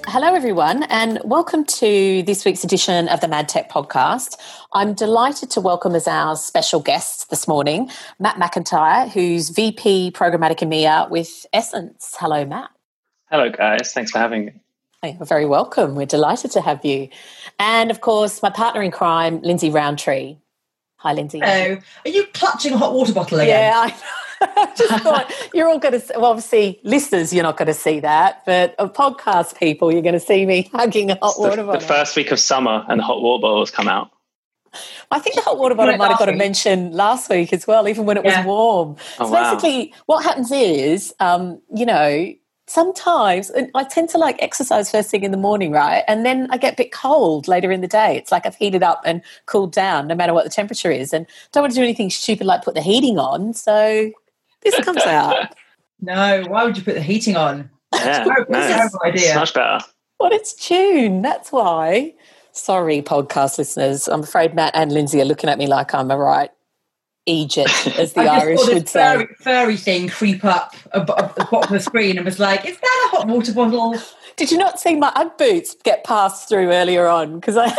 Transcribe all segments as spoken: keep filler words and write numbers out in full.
Hello, everyone, and welcome to this week's edition of the Mad Tech Podcast. I'm delighted to welcome as our special guest this morning, Matt McIntyre, who's V P Programmatic EMEA with Essence. Hello, Matt. Hello, guys. Thanks for having me. Hey, you're very welcome. We're delighted to have you. And, of course, my partner in crime, Lindsay Roundtree. Hi, Lindsay. Hello. Are you clutching a hot water bottle again? Yeah, I know. I just thought you're all going to, well, obviously, listeners, you're not going to see that, but of podcast people, you're going to see me hugging a hot it's water the, bottle. The first week of summer and the hot water bottles come out. I think the hot water bottle might have got a mention last week as well, even when it was yeah. warm. Oh, so wow. basically, what happens is, um, you know, sometimes I tend to like exercise first thing in the morning, right? And then I get a bit cold later in the day. It's like I've heated up and cooled down no matter what the temperature is, and don't want to do anything stupid like put the heating on. So this comes out. No, why would you put the heating on? Yeah, That's no, a terrible idea. It's much better. Well, it's June. That's why. Sorry, podcast listeners. I'm afraid Matt and Lindsay are looking at me like I'm a right Egypt, as the I just Irish saw this would furry, say. furry thing creep up at the bottom of the screen and was like, is that a hot water bottle? Did you not see my Ugg boots get passed through earlier on? Because I,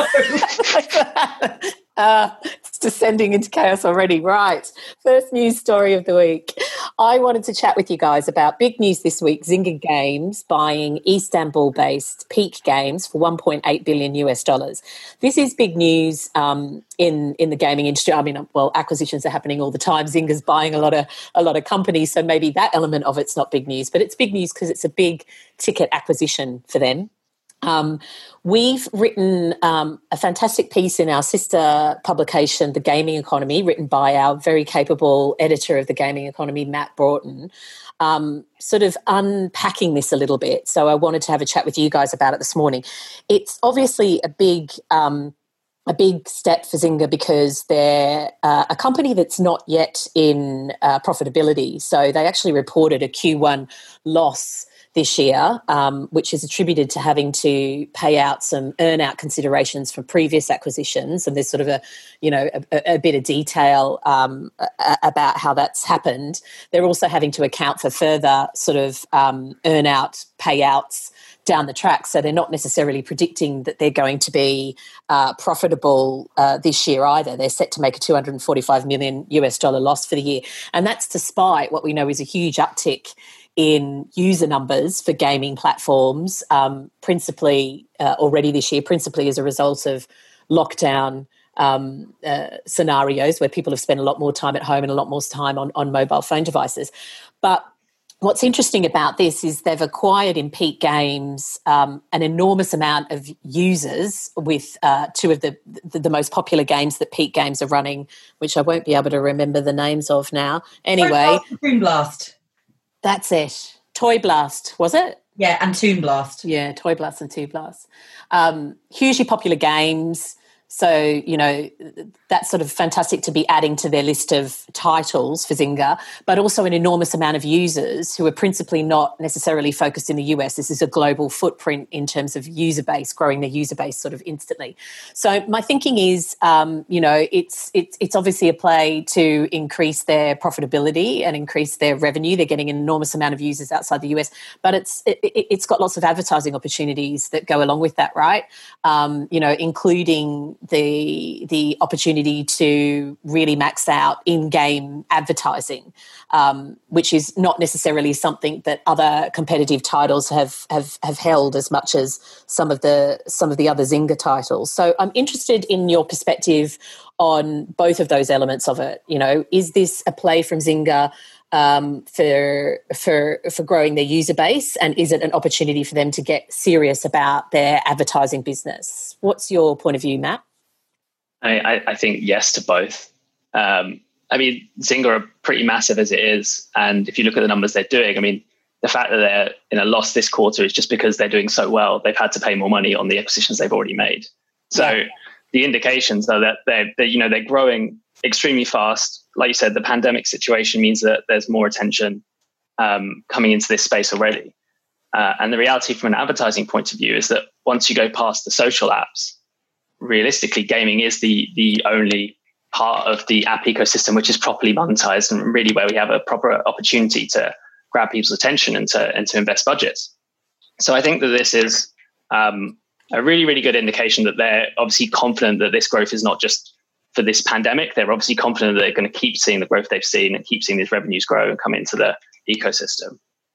uh, it's descending into chaos already. Right. First news story of the week. I wanted to chat with you guys about big news this week. Zynga Games buying Istanbul-based Peak Games for one point eight billion US dollars. This is big news um, in in the gaming industry. I mean, well, acquisitions are happening all the time. Zynga's buying a lot of a lot of companies, so maybe that element of it's not big news, but it's big news because it's a big ticket acquisition for them. Um, we've written um, a fantastic piece in our sister publication, The Gaming Economy, written by our very capable editor of The Gaming Economy, Matt Broughton, um, sort of unpacking this a little bit. So I wanted to have a chat with you guys about it this morning. It's obviously a big um, a big step for Zynga because they're uh, a company that's not yet in uh, profitability. So they actually reported a Q one loss this year, um, which is attributed to having to pay out some earn-out considerations from previous acquisitions, and there's sort of a, you know, a, a bit of detail um, a, about how that's happened. They're also having to account for further sort of um, earn-out payouts down the track, so they're not necessarily predicting that they're going to be uh, profitable uh, this year either. They're set to make a two hundred forty-five million US dollar loss for the year, and that's despite what we know is a huge uptick in user numbers for gaming platforms, um, principally uh, already this year, principally as a result of lockdown um, uh, scenarios where people have spent a lot more time at home and a lot more time on, on mobile phone devices. But what's interesting about this is they've acquired in Peak Games um, an enormous amount of users with uh, two of the, the the most popular games that Peak Games are running, which I won't be able to remember the names of now. Anyway, Toon Blast. That's it. Toy Blast, was it? Yeah, and Toon Blast. Yeah, Toy Blast and Toon Blast. Um, hugely popular games. So, you know, that's sort of fantastic to be adding to their list of titles for Zynga, but also an enormous amount of users who are principally not necessarily focused in the U S. This is a global footprint in terms of user base, growing their user base sort of instantly. So my thinking is, um, you know, it's, it's, it's obviously a play to increase their profitability and increase their revenue. They're getting an enormous amount of users outside the U S, but it's, it, it's got lots of advertising opportunities that go along with that, right? Um, you know, including the the opportunity to really max out in-game advertising, um, which is not necessarily something that other competitive titles have, have have held as much as some of the some of the other Zynga titles. So I'm interested in your perspective on both of those elements of it. You know, is this a play from Zynga um, for for for growing their user base, and is it an opportunity for them to get serious about their advertising business? What's your point of view, Matt? I, I think yes to both. Um, I mean, Zynga are pretty massive as it is. And if you look at the numbers they're doing, I mean, the fact that they're in a loss this quarter is just because they're doing so well. They've had to pay more money on the acquisitions they've already made. So yeah. The indications are that they're, they're, you know, they're growing extremely fast. Like you said, the pandemic situation means that there's more attention um, coming into this space already. Uh, and the reality from an advertising point of view is that once you go past the social apps, realistically, gaming is the the only part of the app ecosystem which is properly monetized and really where we have a proper opportunity to grab people's attention and to and to invest budgets. So I think that this is Um, a really, really good indication that they're obviously confident that this growth is not just for this pandemic. They're obviously confident that they're going to keep seeing the growth they've seen and keep seeing these revenues grow and come into the ecosystem.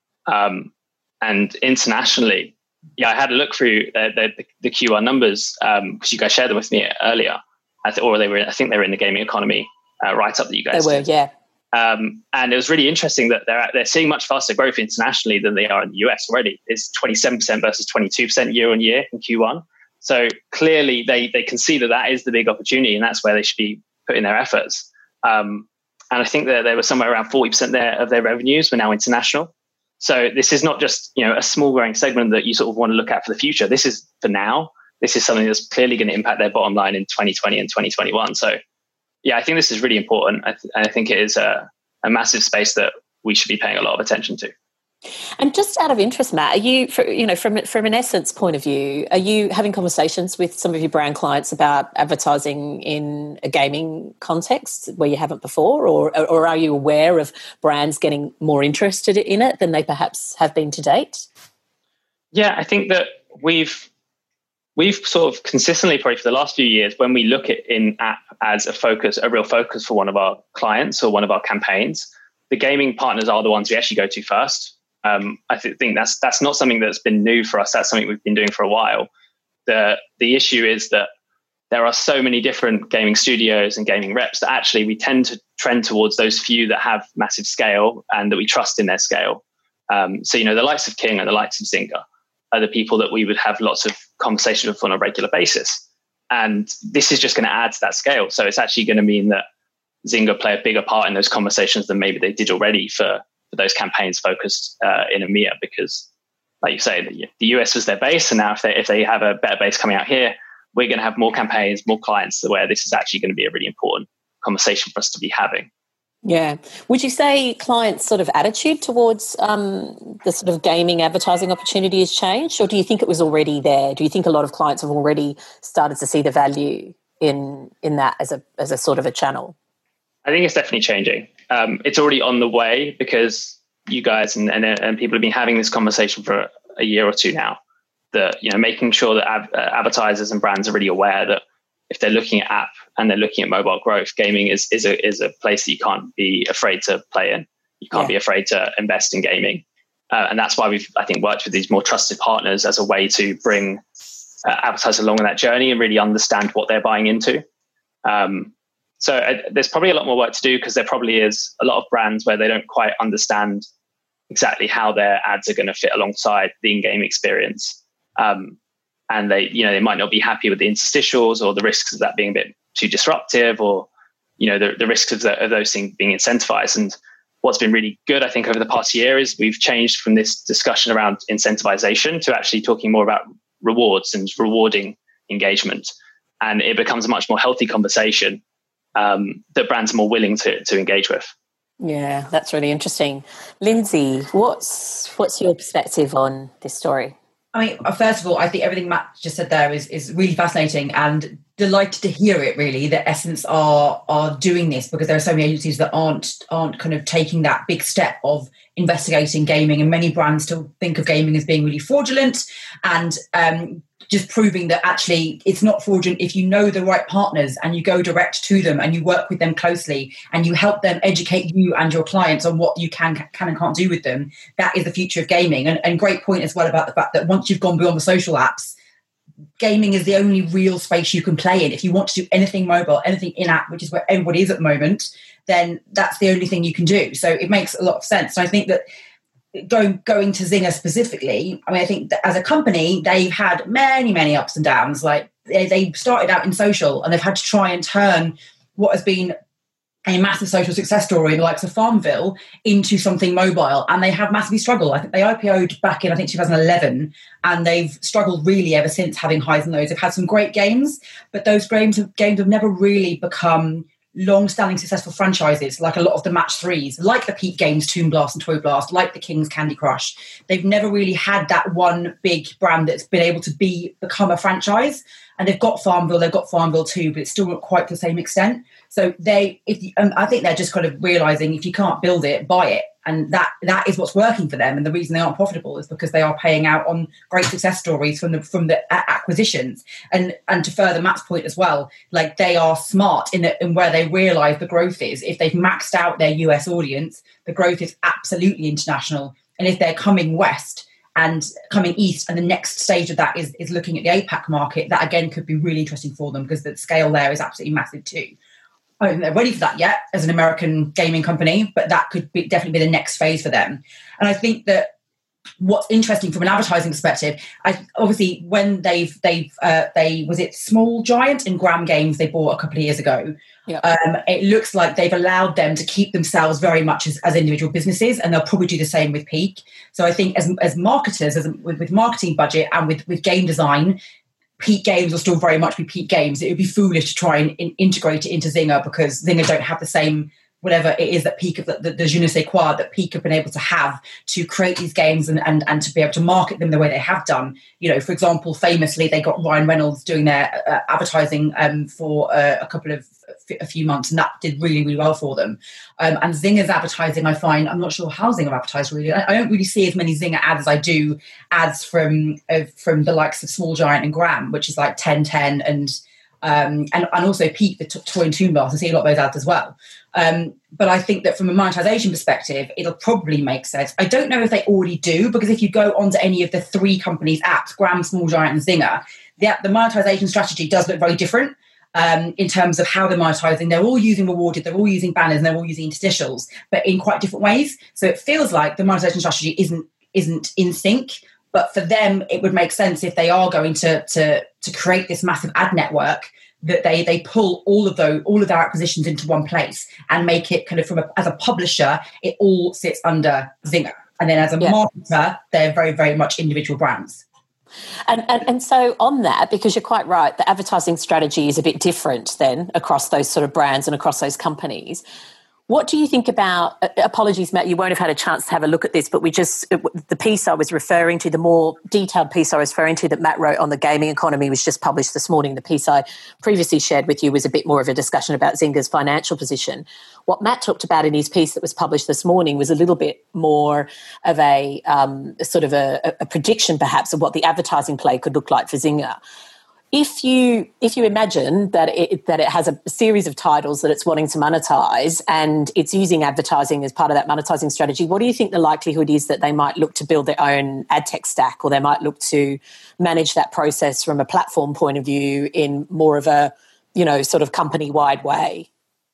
Um, and internationally, yeah, I had a look through uh, the, the Q one numbers because um, you guys shared them with me earlier. I th- or they were, I think they were in the gaming economy uh, write-up that you guys They were, did. yeah. Um, and it was really interesting that they're they're seeing much faster growth internationally than they are in the U S already. It's twenty-seven percent versus twenty-two percent year on year in Q one. So clearly they they can see that that is the big opportunity and that's where they should be putting their efforts. Um, and I think that there was somewhere around forty percent there of their revenues were now international. So this is not just, you know, a small growing segment that you sort of want to look at for the future. This is for now. This is something that's clearly going to impact their bottom line in twenty twenty and twenty twenty-one. So yeah, I think this is really important. I, th- I think it is a, a massive space that we should be paying a lot of attention to. And just out of interest, Matt, are you, for, you know, from from an Essence point of view, are you having conversations with some of your brand clients about advertising in a gaming context where you haven't before, or or are you aware of brands getting more interested in it than they perhaps have been to date? Yeah, I think that we've we've sort of consistently, probably for the last few years, when we look at in-app as a focus, a real focus for one of our clients or one of our campaigns, the gaming partners are the ones we actually go to first. Um, I th- think that's that's not something that's been new for us. That's something we've been doing for a while. The the issue is that there are so many different gaming studios and gaming reps that actually we tend to trend towards those few that have massive scale and that we trust in their scale. Um, so, you know, the likes of King and the likes of Zynga are the people that we would have lots of conversations with on a regular basis. And this is just going to add to that scale. So it's actually going to mean that Zynga play a bigger part in those conversations than maybe they did already for, for those campaigns focused uh, in EMEA, because like you say, the, the U S was their base. And now if they, if they have a better base coming out here, we're going to have more campaigns, more clients where this is actually going to be a really important conversation for us to be having. Yeah. Would you say clients' sort of attitude towards um, the sort of gaming advertising opportunity has changed, or do you think it was already there? Do you think a lot of clients have already started to see the value in in that as a as a sort of a channel? I think it's definitely changing. Um, it's already on the way because you guys and, and and people have been having this conversation for a year or two now. That, you know, making sure that ab- uh, advertisers and brands are really aware that if they're looking at app and they're looking at mobile growth, gaming is is a is a place that you can't be afraid to play in. You can't yeah. be afraid to invest in gaming, uh, and that's why we've I think worked with these more trusted partners as a way to bring uh, advertisers along in that journey and really understand what they're buying into. Um, so uh, there's probably a lot more work to do because there probably is a lot of brands where they don't quite understand exactly how their ads are going to fit alongside the in-game experience. Um, and they, you know, they might not be happy with the interstitials or the risks of that being a bit too disruptive, or, you know, the, the risks of, the, of those things being incentivized. And what's been really good, I think, over the past year is we've changed from this discussion around incentivization to actually talking more about rewards and rewarding engagement. And it becomes a much more healthy conversation um, that brands are more willing to, to engage with. Yeah, that's really interesting. Lindsay, what's what's your perspective on this story? I mean, first of all, I think everything Matt just said there is, is really fascinating, and delighted to hear it, really, that Essence are are doing this, because there are so many agencies that aren't aren't kind of taking that big step of investigating gaming, and many brands still think of gaming as being really fraudulent, and um, just proving that actually it's not fraudulent if you know the right partners and you go direct to them and you work with them closely and you help them educate you and your clients on what you can can and can't do with them. That is the future of gaming. And, and great point as well about the fact that once you've gone beyond the social apps, gaming is the only real space you can play in. If you want to do anything mobile, anything in-app, which is where everybody is at the moment, then that's the only thing you can do. So it makes a lot of sense. And I think that Going going to Zynga specifically, I mean, I think that as a company, they've had many, many ups and downs. Like they, they started out in social, and they've had to try and turn what has been a massive social success story in the likes of Farmville into something mobile, and they have massively struggled. I think they I P O'd back in, I think, two thousand eleven, and they've struggled really ever since, having highs and lows. They've had some great games, but those games have, games have never really become long-standing successful franchises, like a lot of the match threes, like the Peak Games, Toon Blast and Toy Blast, like the King's Candy Crush. They've never really had that one big brand that's been able to be become a franchise. And they've got Farmville, they've got Farmville too, but it's still not quite to the same extent. So they, if you, um, I think they're just kind of realising if you can't build it, buy it. And that that is what's working for them. And the reason they aren't profitable is because they are paying out on great success stories from the from the acquisitions. And and to further Matt's point as well, like they are smart in, the, in where they realise the growth is. If they've maxed out their U S audience, the growth is absolutely international. And if they're coming west and coming east, and the next stage of that is, is looking at the APAC market, that again could be really interesting for them because the scale there is absolutely massive too. I don't think they're ready for that yet as an American gaming company, but that could be, definitely be the next phase for them. And I think that what's interesting from an advertising perspective, I, obviously when they've they've uh, they was it Small Giant and Gram Games they bought a couple of years ago. Yep. Um, it looks like they've allowed them to keep themselves very much as, as individual businesses, and they'll probably do the same with Peak. So I think as as marketers, as with, with marketing budget and with with game design, Peak Games will still very much be Peak Games. It would be foolish to try and in, integrate it into Zynga because Zynga don't have the same whatever it is that Peak, the, the, the je ne sais quoi that Peak have been able to have to create these games and, and, and to be able to market them the way they have done. You know, for example, famously, they got Ryan Reynolds doing their uh, advertising um, for uh, a couple of, a few months, and that did really, really well for them. Um, and Zynga's advertising, I find, I'm not sure how Zynga advertise really. I, I don't really see as many Zynga ads as I do ads from uh, from the likes of Small Giant and Gram, which is like ten ten and um, and, and also Peak, the t- toy and Toon Blast. I see a lot of those ads as well. Um, but I think that from a monetization perspective, it'll probably make sense. I don't know if they already do, because if you go onto any of the three companies' apps, Gram, Small Giant and Zynga, the, the monetization strategy does look very different. Um, in terms of how they're monetizing. They're all using rewarded, they're all using banners, and they're all using interstitials, but in quite different ways. So it feels like the monetization strategy isn't isn't in sync. But for them, it would make sense if they are going to to to create this massive ad network that they they pull all of those all of their acquisitions into one place and make it kind of from a, as a publisher, it all sits under Zynga, and then as a yeah. marketer, they're very very much individual brands. And, and and so on that, because you're quite right, the advertising strategy is a bit different then across those sort of brands and across those companies. What do you think about, apologies, Matt, you won't have had a chance to have a look at this, but we just, the piece I was referring to, the more detailed piece I was referring to that Matt wrote on the gaming economy was just published this morning. The piece I previously shared with you was a bit more of a discussion about Zynga's financial position. What Matt talked about in his piece that was published this morning was a little bit more of a um, sort of a, a prediction perhaps of what the advertising play could look like for Zynga. If you if you imagine that it that it has a series of titles that it's wanting to monetize and it's using advertising as part of that monetizing strategy, what do you think the likelihood is that they might look to build their own ad tech stack, or they might look to manage that process from a platform point of view in more of a, you know, sort of company-wide way?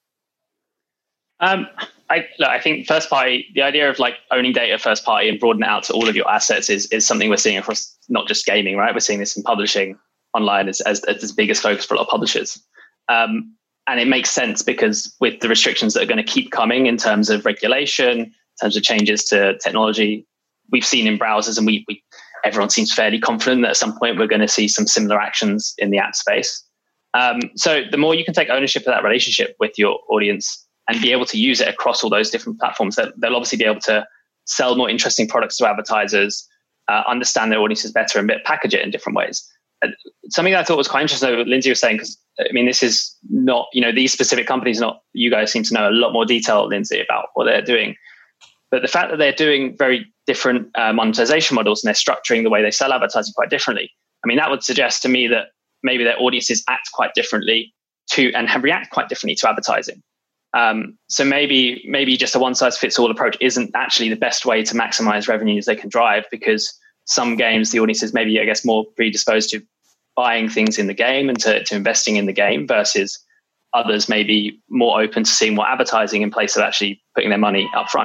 Um, I, look, I think first party, the idea of like owning data first party and broadening it out to all of your assets is is something we're seeing across not just gaming, right? We're seeing this in publishing online as, as, as the biggest focus for a lot of publishers. Um, and it makes sense because with the restrictions that are going to keep coming in terms of regulation, in terms of changes to technology, we've seen in browsers, and we, we everyone seems fairly confident that at some point we're going to see some similar actions in the app space. Um, so the more you can take ownership of that relationship with your audience and be able to use it across all those different platforms, that they'll obviously be able to sell more interesting products to advertisers, uh, understand their audiences better, and package it in different ways. Something that I thought was quite interesting, what Lindsay was saying, because I mean, this is not, you know, these specific companies, not, you guys seem to know a lot more detail, Lindsay, about what they're doing. But the fact that they're doing very different uh, monetization models and they're structuring the way they sell advertising quite differently, I mean, that would suggest to me that maybe their audiences act quite differently to and react quite differently to advertising. Um, so maybe maybe just a one-size-fits-all approach isn't actually the best way to maximize revenues they can drive, because some games, the audience is maybe, I guess, more predisposed to buying things in the game and to, to investing in the game, versus others may be more open to seeing more advertising in place of actually putting their money up front.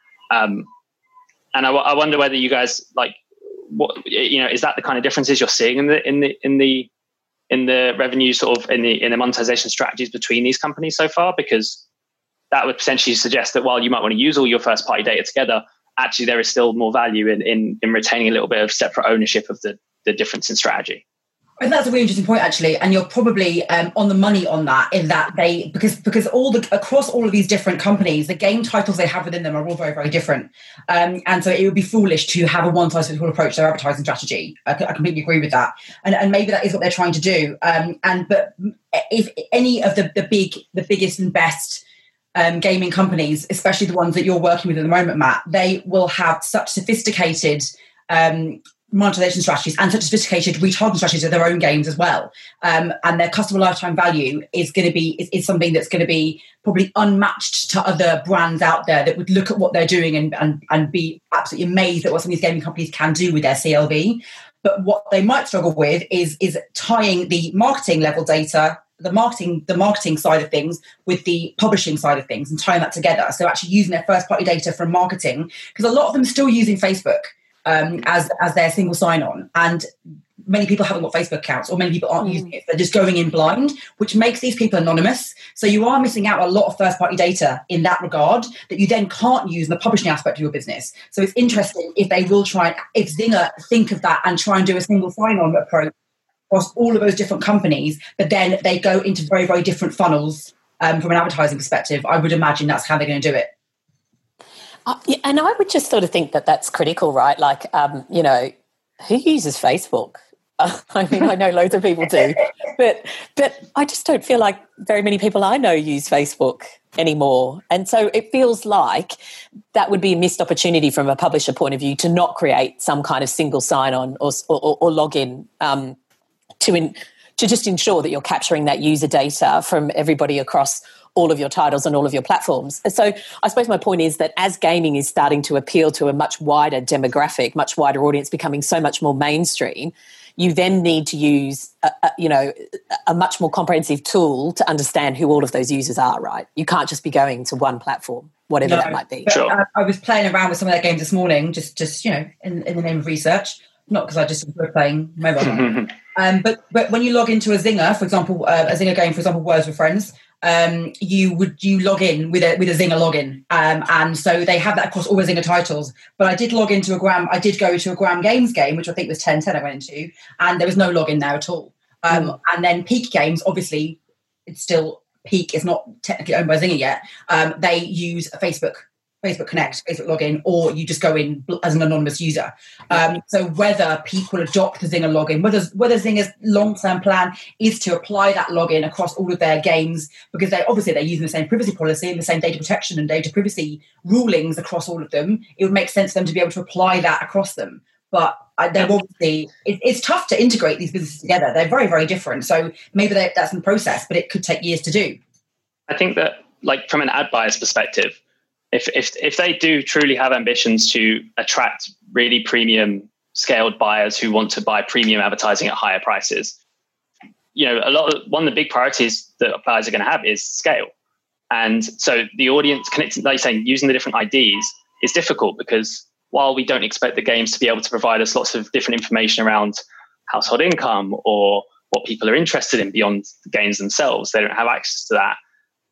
Um, and I, I wonder whether you guys like, what, you know, is that the kind of differences you're seeing in the in the in the in the revenue sort of in the in the monetization strategies between these companies so far? Because that would potentially suggest that while you might want to use all your first party data together, actually there is still more value in in, in retaining a little bit of separate ownership of the the difference in strategy. I think that's a really interesting point, actually, and you're probably um, on the money on that. In that they because because all the across all of these different companies, the game titles they have within them are all very very different, um, and so it would be foolish to have a one size fits all approach to their advertising strategy. I, I completely agree with that, and and maybe that is what they're trying to do. Um, and but if any of the the big the biggest and best um, gaming companies, especially the ones that you're working with at the moment, Matt, they will have such sophisticated um, monetization strategies and such sophisticated retargeting strategies of their own games as well. Um, and their customer lifetime value is going to be is, is something that's going to be probably unmatched to other brands out there that would look at what they're doing and, and, and be absolutely amazed at what some of these gaming companies can do with their C L V. But what they might struggle with is, is tying the marketing level data, the marketing, the marketing side of things with the publishing side of things and tying that together. So actually using their first party data from marketing, because a lot of them are still using Facebook um, as, as their single sign-on. And many people haven't got Facebook accounts, or many people aren't mm. using it. They're just going in blind, which makes these people anonymous. So you are missing out a lot of first-party data in that regard that you then can't use in the publishing aspect of your business. So it's interesting if they will try, and if Zynga think of that and try and do a single sign-on approach across all of those different companies, but then they go into very, very different funnels um, from an advertising perspective. I would imagine that's how they're going to do it. Uh, yeah, and I would just sort of think that that's critical, right? Like, um, you know, who uses Facebook? Uh, I mean, I know loads of people do, but but I just don't feel like very many people I know use Facebook anymore. And so it feels like that would be a missed opportunity from a publisher point of view to not create some kind of single sign-on or, or, or login um, to in, to just ensure that you're capturing that user data from everybody across all of your titles and all of your platforms. So I suppose my point is that as gaming is starting to appeal to a much wider demographic, much wider audience, becoming so much more mainstream, you then need to use, a, a, you know, a much more comprehensive tool to understand who all of those users are, right? You can't just be going to one platform, whatever no, that might be. Sure. I, I was playing around with some of their games this morning, just, just you know, in, in the name of research, not because I just enjoy playing mobile. um, but, but when you log into a Zynga, for example, uh, a Zynga game, for example, Words with Friends, Um, you would you log in with a with a Zynga login, um, and so they have that across all the Zynga titles. But I did log into a Gram. I did go to a Gram Games game, which I think was ten ten. I went into, and there was no login there at all. Um, mm. And then Peak Games, obviously, it's still Peak is not technically owned by Zynga yet. Um, they use a Facebook. Facebook Connect, Facebook login, or you just go in as an anonymous user. Um, so whether people adopt the Zynga login, whether, whether Zynga's long-term plan is to apply that login across all of their games, because they obviously they're using the same privacy policy and the same data protection and data privacy rulings across all of them, it would make sense for them to be able to apply that across them. But uh, they're obviously, it, it's tough to integrate these businesses together. They're very, very different. So maybe that's in the process, but it could take years to do. I think that, like, from an ad buyer's perspective, If, if if they do truly have ambitions to attract really premium scaled buyers who want to buy premium advertising at higher prices, you know, a lot of one of the big priorities that buyers are going to have is scale. And so the audience connecting, like you're saying, using the different I Ds is difficult, because while we don't expect the games to be able to provide us lots of different information around household income or what people are interested in beyond the games themselves, they don't have access to that.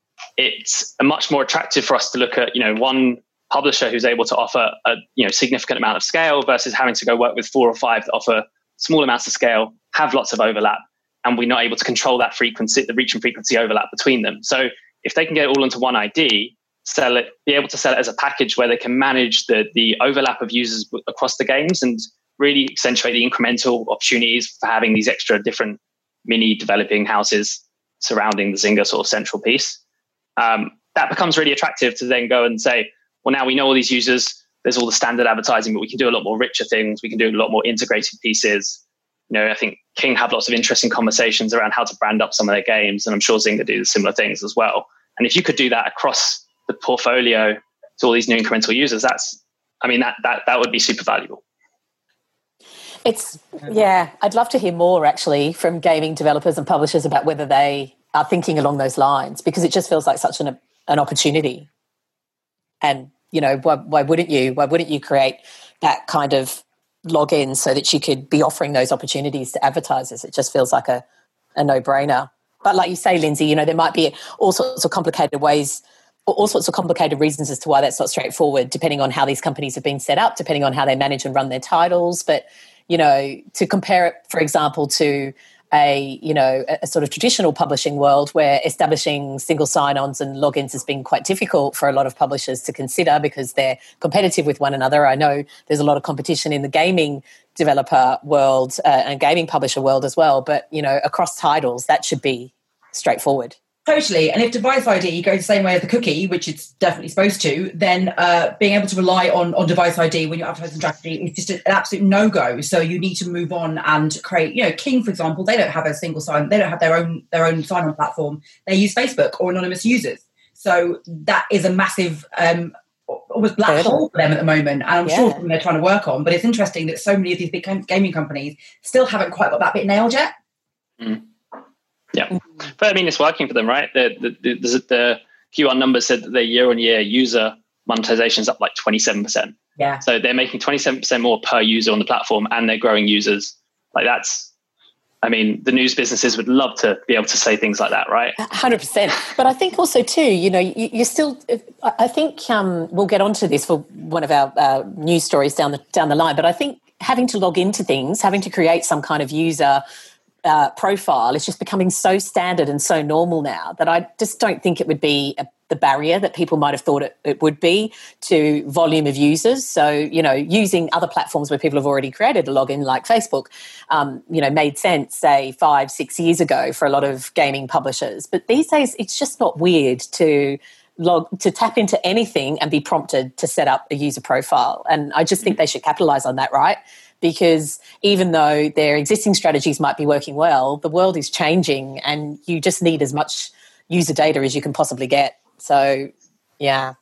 It's a much more attractive for us to look at, you know, one publisher who's able to offer a, you know, significant amount of scale versus having to go work with four or five that offer small amounts of scale, have lots of overlap, and we're not able to control that frequency, the reach and frequency overlap between them. So if they can get it all into one I D, sell it, be able to sell it as a package where they can manage the the overlap of users across the games and really accentuate the incremental opportunities for having these extra different mini developing houses surrounding the Zynga sort of central piece. Um, that becomes really attractive to then go and say, well, now we know all these users, there's all the standard advertising, but we can do a lot more richer things. We can do a lot more integrated pieces. You know, I think King have lots of interesting conversations around how to brand up some of their games, and I'm sure Zynga do similar things as well. And if you could do that across the portfolio to all these new incremental users, that's, I mean, that that that would be super valuable. It's, yeah, I'd love to hear more actually from gaming developers and publishers about whether they are thinking along those lines, because it just feels like such an an opportunity. And, you know, why, why wouldn't you? Why wouldn't you create that kind of login so that you could be offering those opportunities to advertisers? It just feels like a, a no-brainer. But like you say, Lindsay, you know, there might be all sorts of complicated ways, all sorts of complicated reasons as to why that's not straightforward, depending on how these companies have been set up, depending on how they manage and run their titles. But, you know, to compare it, for example, to a, you know, a sort of traditional publishing world where establishing single sign-ons and logins has been quite difficult for a lot of publishers to consider because they're competitive with one another. I know there's a lot of competition in the gaming developer world uh, and gaming publisher world as well, but, you know, across titles, that should be straightforward. Totally. And if device I D goes the same way as the cookie, which it's definitely supposed to, then uh, being able to rely on, on device I D when you're advertising strategy is just an absolute no-go. So you need to move on and create, you know, King, for example, they don't have a single sign. They don't have their own their own sign-on platform. They use Facebook or anonymous users. So that is a massive um, almost black hole for them at the moment. And I'm yeah. sure they're trying to work on. But it's interesting that so many of these big gaming companies still haven't quite got that bit nailed yet. Mm. Yeah, but I mean, it's working for them, right? The the, the, the Q one numbers said that their year-on-year user monetization is up like twenty-seven percent. Yeah. So they're making twenty-seven percent more per user on the platform, and they're growing users. Like that's, I mean, the news businesses would love to be able to say things like that, right? one hundred percent. But I think also too, you know, you, you're still. I think um, we'll get onto this for one of our uh, news stories down the down the line. But I think having to log into things, having to create some kind of user Uh, profile is just becoming so standard and so normal now that I just don't think it would be a, the barrier that people might have thought it, it would be to volume of users. So, you know, using other platforms where people have already created a login like Facebook, um, you know, made sense, say, five, six years ago for a lot of gaming publishers. But these days it's just not weird to log to tap into anything and be prompted to set up a user profile. And I just think they should capitalize on that, right? Because even though their existing strategies might be working well, the world is changing and you just need as much user data as you can possibly get. So, yeah.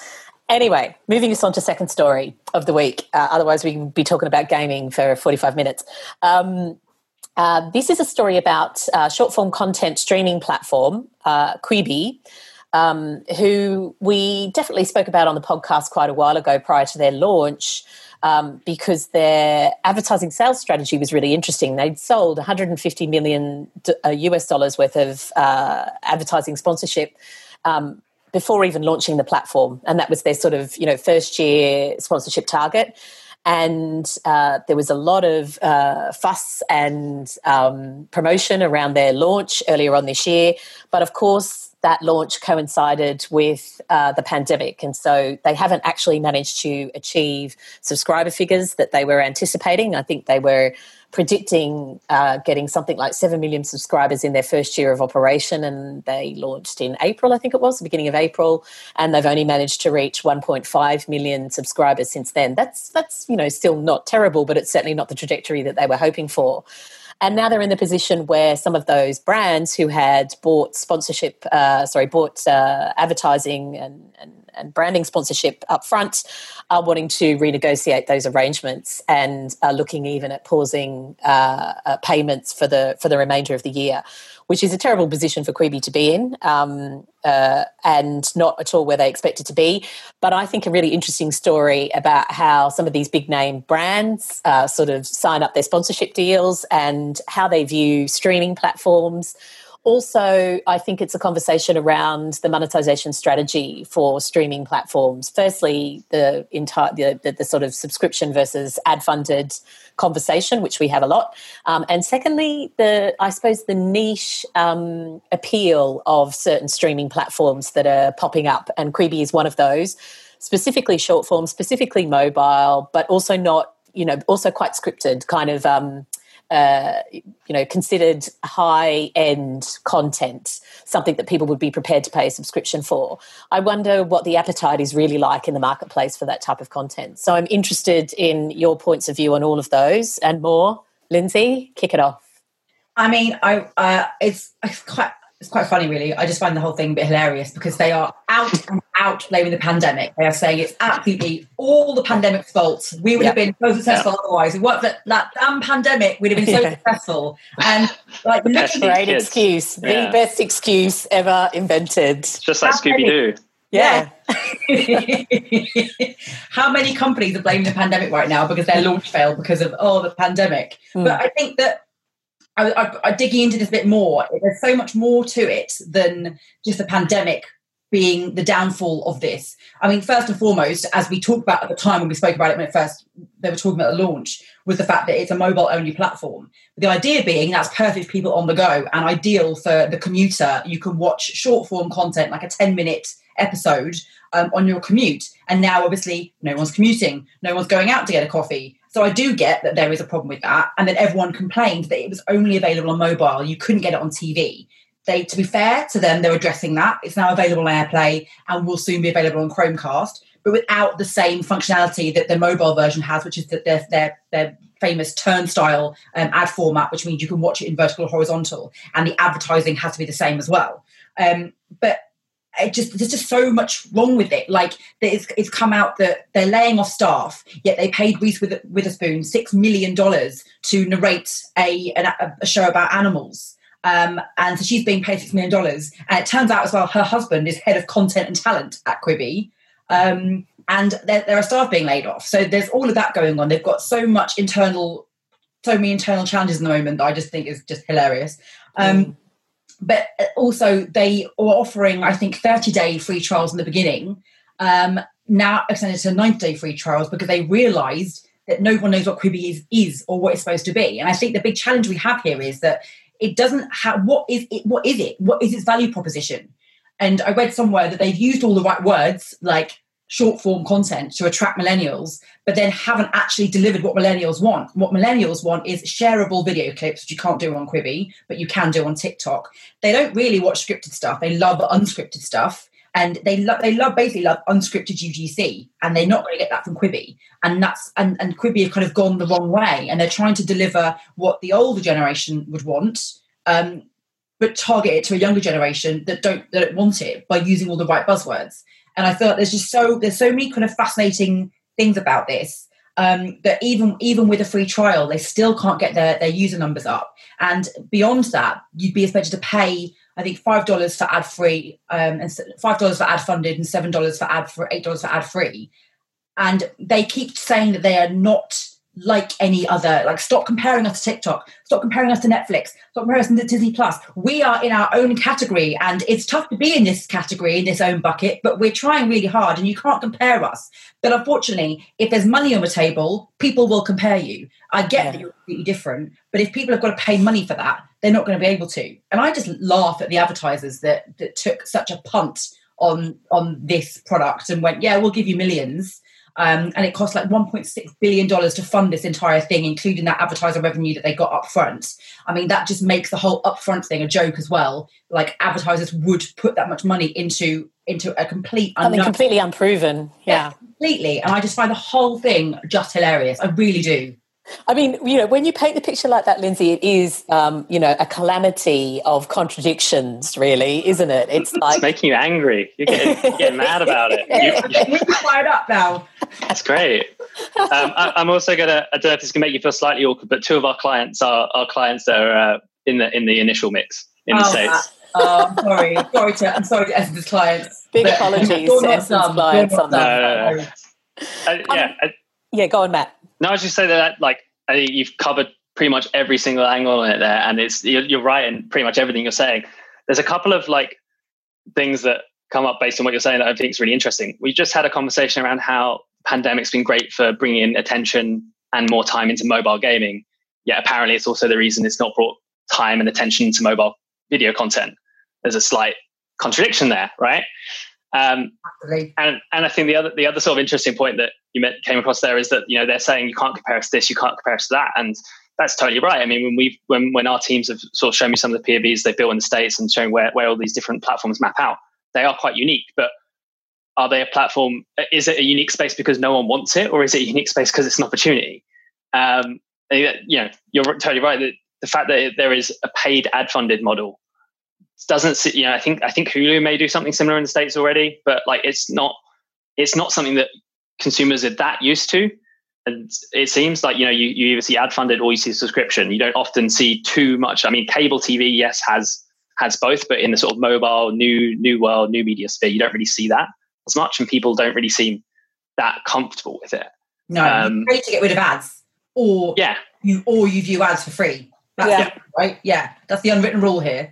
Anyway, moving us on to second story of the week. Uh, otherwise, we can be talking about gaming for forty-five minutes. Um, uh, this is a story about uh, short-form content streaming platform, uh, Quibi, um, who we definitely spoke about on the podcast quite a while ago prior to their launch. Um, because their advertising sales strategy was really interesting. They'd sold one hundred fifty million U S dollars worth of uh, advertising sponsorship um, before even launching the platform, and that was their sort of, you know, first year sponsorship target. And uh, there was a lot of uh, fuss and um, promotion around their launch earlier on this year, but of course that launch coincided with uh, the pandemic, and so they haven't actually managed to achieve subscriber figures that they were anticipating. I think they were predicting uh, getting something like seven million subscribers in their first year of operation, and they launched in April, I think it was, the beginning of April, and they've only managed to reach one point five million subscribers since then. That's, that's you know, still not terrible, but it's certainly not the trajectory that they were hoping for. And now they're in the position where some of those brands who had bought sponsorship, uh, sorry, bought uh, advertising and, and, and branding sponsorship up front are wanting to renegotiate those arrangements and are looking even at pausing uh, uh, payments for the for the remainder of the year, which is a terrible position for Quibi to be in, um, uh, and not at all where they expect it to be. But I think a really interesting story about how some of these big name brands uh, sort of sign up their sponsorship deals and how they view streaming platforms. Also, I think it's a conversation around the monetization strategy for streaming platforms. Firstly, the entire the, the, the sort of subscription versus ad-funded conversation, which we have a lot, um, and secondly, the I suppose the niche um, appeal of certain streaming platforms that are popping up, and Quibi is one of those. Specifically short form, specifically mobile, but also not, you know, also quite scripted, kind of. Um, Uh, you know, considered high-end content, something that people would be prepared to pay a subscription for. I wonder what the appetite is really like in the marketplace for that type of content. So I'm interested in your points of view on all of those and more. Lindsay, kick it off. I mean, I uh, it's, it's quite it's quite funny, really. I just find the whole thing a bit hilarious because they are out and out blaming the pandemic. They are saying it's absolutely all the pandemic's fault. We would yep. have been so successful yep. otherwise. It worked that that damn pandemic. We'd have been so yeah. successful. And like, that's a great kids. excuse. Yeah. The best excuse ever invented. Just like Scooby Doo. Yeah. yeah. How many companies are blaming the pandemic right now because their launch failed because of oh the pandemic? Mm. But I think that. I, I, I digging into this a bit more. There's so much more to it than just the pandemic being the downfall of this. I mean, first and foremost, as we talked about at the time when we spoke about it when it first they were talking about the launch, was the fact that it's a mobile-only platform. The idea being that's perfect for people on the go and ideal for the commuter. You can watch short-form content like a ten-minute episode um, on your commute. And now, obviously, no one's commuting. No one's going out to get a coffee. So I do get that there is a problem with that. And then everyone complained that it was only available on mobile. You couldn't get it on T V. they, to be fair to them, they're addressing that. It's now available on AirPlay and will soon be available on Chromecast, but without the same functionality that the mobile version has, which is that their their their famous turnstile um, ad format, which means you can watch it in vertical or horizontal, and the advertising has to be the same as well. Um, but it just there's just so much wrong with it. Like it's, it's come out that they're laying off staff, yet they paid Reese Wither- Witherspoon six million dollars to narrate a, a a show about animals. Um, and so she's being paid six million dollars. And it turns out as well, her husband is head of content and talent at Quibi. Um, and there, there are staff being laid off. So there's all of that going on. They've got so much internal, so many internal challenges in the moment that I just think is just hilarious. Um, mm. But also they are offering, I think, thirty-day free trials in the beginning. Um, now extended to ninety-day free trials because they realised that no one knows what Quibi is, is or what it's supposed to be. And I think the big challenge we have here is that it doesn't have, what is it, what is it? What is its value proposition? And I read somewhere that they've used all the right words, like short form content, to attract millennials, but then haven't actually delivered what millennials want. What millennials want is shareable video clips, which you can't do on Quibi, but you can do on TikTok. They don't really watch scripted stuff. They love unscripted stuff. And they love, they love basically love unscripted U G C, and they're not going to get that from Quibi. And that's and, and Quibi have kind of gone the wrong way, and they're trying to deliver what the older generation would want, um, but target it to a younger generation that don't that don't want it by using all the right buzzwords. And I feel like there's just so there's so many kind of fascinating things about this um, that even even with a free trial, they still can't get their their user numbers up. And beyond that, you'd be expected to pay, I think, five dollars for ad free, um, and five dollars for ad funded, and seven dollars for ad for eight dollars for ad free. And they keep saying that they are not like any other. Like, stop comparing us to TikTok, stop comparing us to Netflix, stop comparing us to Disney Plus. We are in our own category, and it's tough to be in this category in this own bucket. But we're trying really hard, and you can't compare us. But unfortunately, if there's money on the table, people will compare you. I get yeah. that you're completely different, but if people have got to pay money for that, they're not going to be able to. And I just laugh at the advertisers that that took such a punt on on this product and went, yeah, we'll give you millions. Um, and it cost like one point six billion dollars to fund this entire thing, including that advertiser revenue that they got up front. I mean, that just makes the whole upfront thing a joke as well. Like, advertisers would put that much money into into a complete something unknown. completely unproven. Yeah. yeah, completely. And I just find the whole thing just hilarious. I really do. I mean, you know, when you paint the picture like that, Lindsay, it is, um, you know, a calamity of contradictions, really, isn't it? It's like it's making you angry. You're getting, you're getting mad about it. You, you're fired up now. That's great. Um, I, I'm also gonna. I don't know if this can make you feel slightly awkward, but two of our clients are our clients that are uh, in the in the initial mix in the oh, States. Oh, I'm sorry. sorry to. I'm sorry to Essence's clients. Big apologies to Essence's clients on that. No, no, no. Uh, yeah. Um, I, yeah. Go on, Matt. No, I was just saying that, like, I think you've covered pretty much every single angle on it there, and it's you're, you're right in pretty much everything you're saying. There's a couple of like things that come up based on what you're saying that I think is really interesting. We just had a conversation around how pandemic's been great for bringing in attention and more time into mobile gaming. Yet apparently, it's also the reason it's not brought time and attention to mobile video content. There's a slight contradiction there, right? Um, and and I think the other the other sort of interesting point that you met, came across there is that, you know, they're saying you can't compare us to this, you can't compare us to that, and that's totally right. I mean, when we when when our teams have sort of shown me some of the P O Vs they've built in the States and showing where where all these different platforms map out, they are quite unique. But are they a platform? Is it a unique space because no one wants it, or is it a unique space because it's an opportunity? Um, you know, you're totally right. That the fact that there is a paid ad funded model doesn't, you know, I think I think Hulu may do something similar in the States already, but like it's not it's not something that consumers are that used to. And it seems like, you know, you, you either see ad funded or you see subscription. You don't often see too much. I mean, cable T V, yes, has has both, but in the sort of mobile, new new world, new media sphere, you don't really see that as much, and people don't really seem that comfortable with it. No, um, you're ready to get rid of ads, or yeah, you or you view ads for free. That's yeah, it, right. Yeah, that's the unwritten rule here.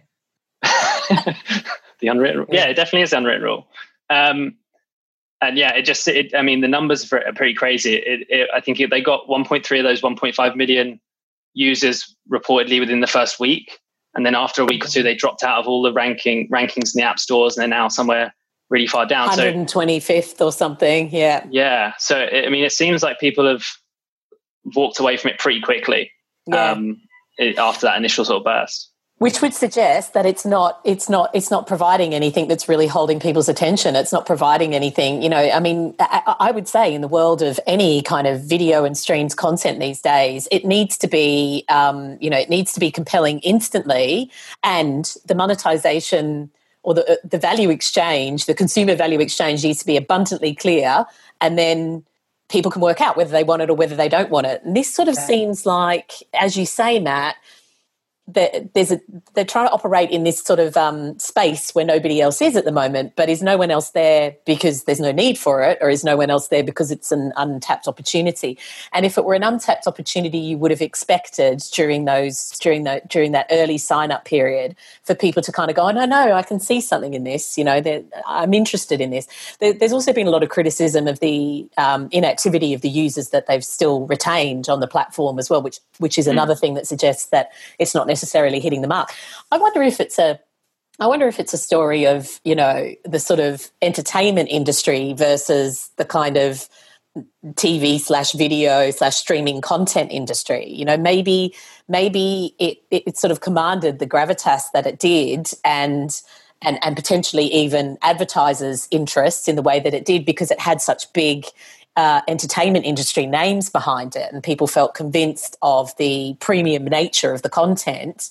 the unwritten, yeah, it definitely is the unwritten rule. Um, and yeah, it just, it, I mean, the numbers are pretty crazy. It, it, I think it, they got one point three of those one point five million users reportedly within the first week, and then after a week or two, they dropped out of all the ranking rankings in the app stores, and they're now somewhere really far down. one hundred twenty-fifth or something. Yeah, yeah. So it, I mean, it seems like people have walked away from it pretty quickly. Yeah. Um, it, after that initial sort of burst. Which would suggest that it's not, it's not, it's not providing anything that's really holding people's attention. It's not providing anything, you know. I mean, I, I would say in the world of any kind of video and streams content these days, it needs to be, um, you know, it needs to be compelling instantly, and the monetization or the the value exchange, the consumer value exchange, needs to be abundantly clear, and then people can work out whether they want it or whether they don't want it. And this sort of okay. seems like, as you say, Matt, that there's a, they're trying to operate in this sort of um, space where nobody else is at the moment, but is no one else there because there's no need for it, or is no one else there because it's an untapped opportunity? And if it were an untapped opportunity, you would have expected during those during that during that early sign up period for people to kind of go, oh, no, no, I can see something in this. You know, I'm interested in this. There, there's also been a lot of criticism of the um, inactivity of the users that they've still retained on the platform as well, which which is mm. another thing that suggests that it's not necessarily hitting the mark. I wonder if it's a I wonder if it's a story of, you know, the sort of entertainment industry versus the kind of T V slash video slash streaming content industry. You know, maybe maybe it, it, it sort of commanded the gravitas that it did, and and and potentially even advertisers' interests in the way that it did, because it had such big Uh, entertainment industry names behind it, and people felt convinced of the premium nature of the content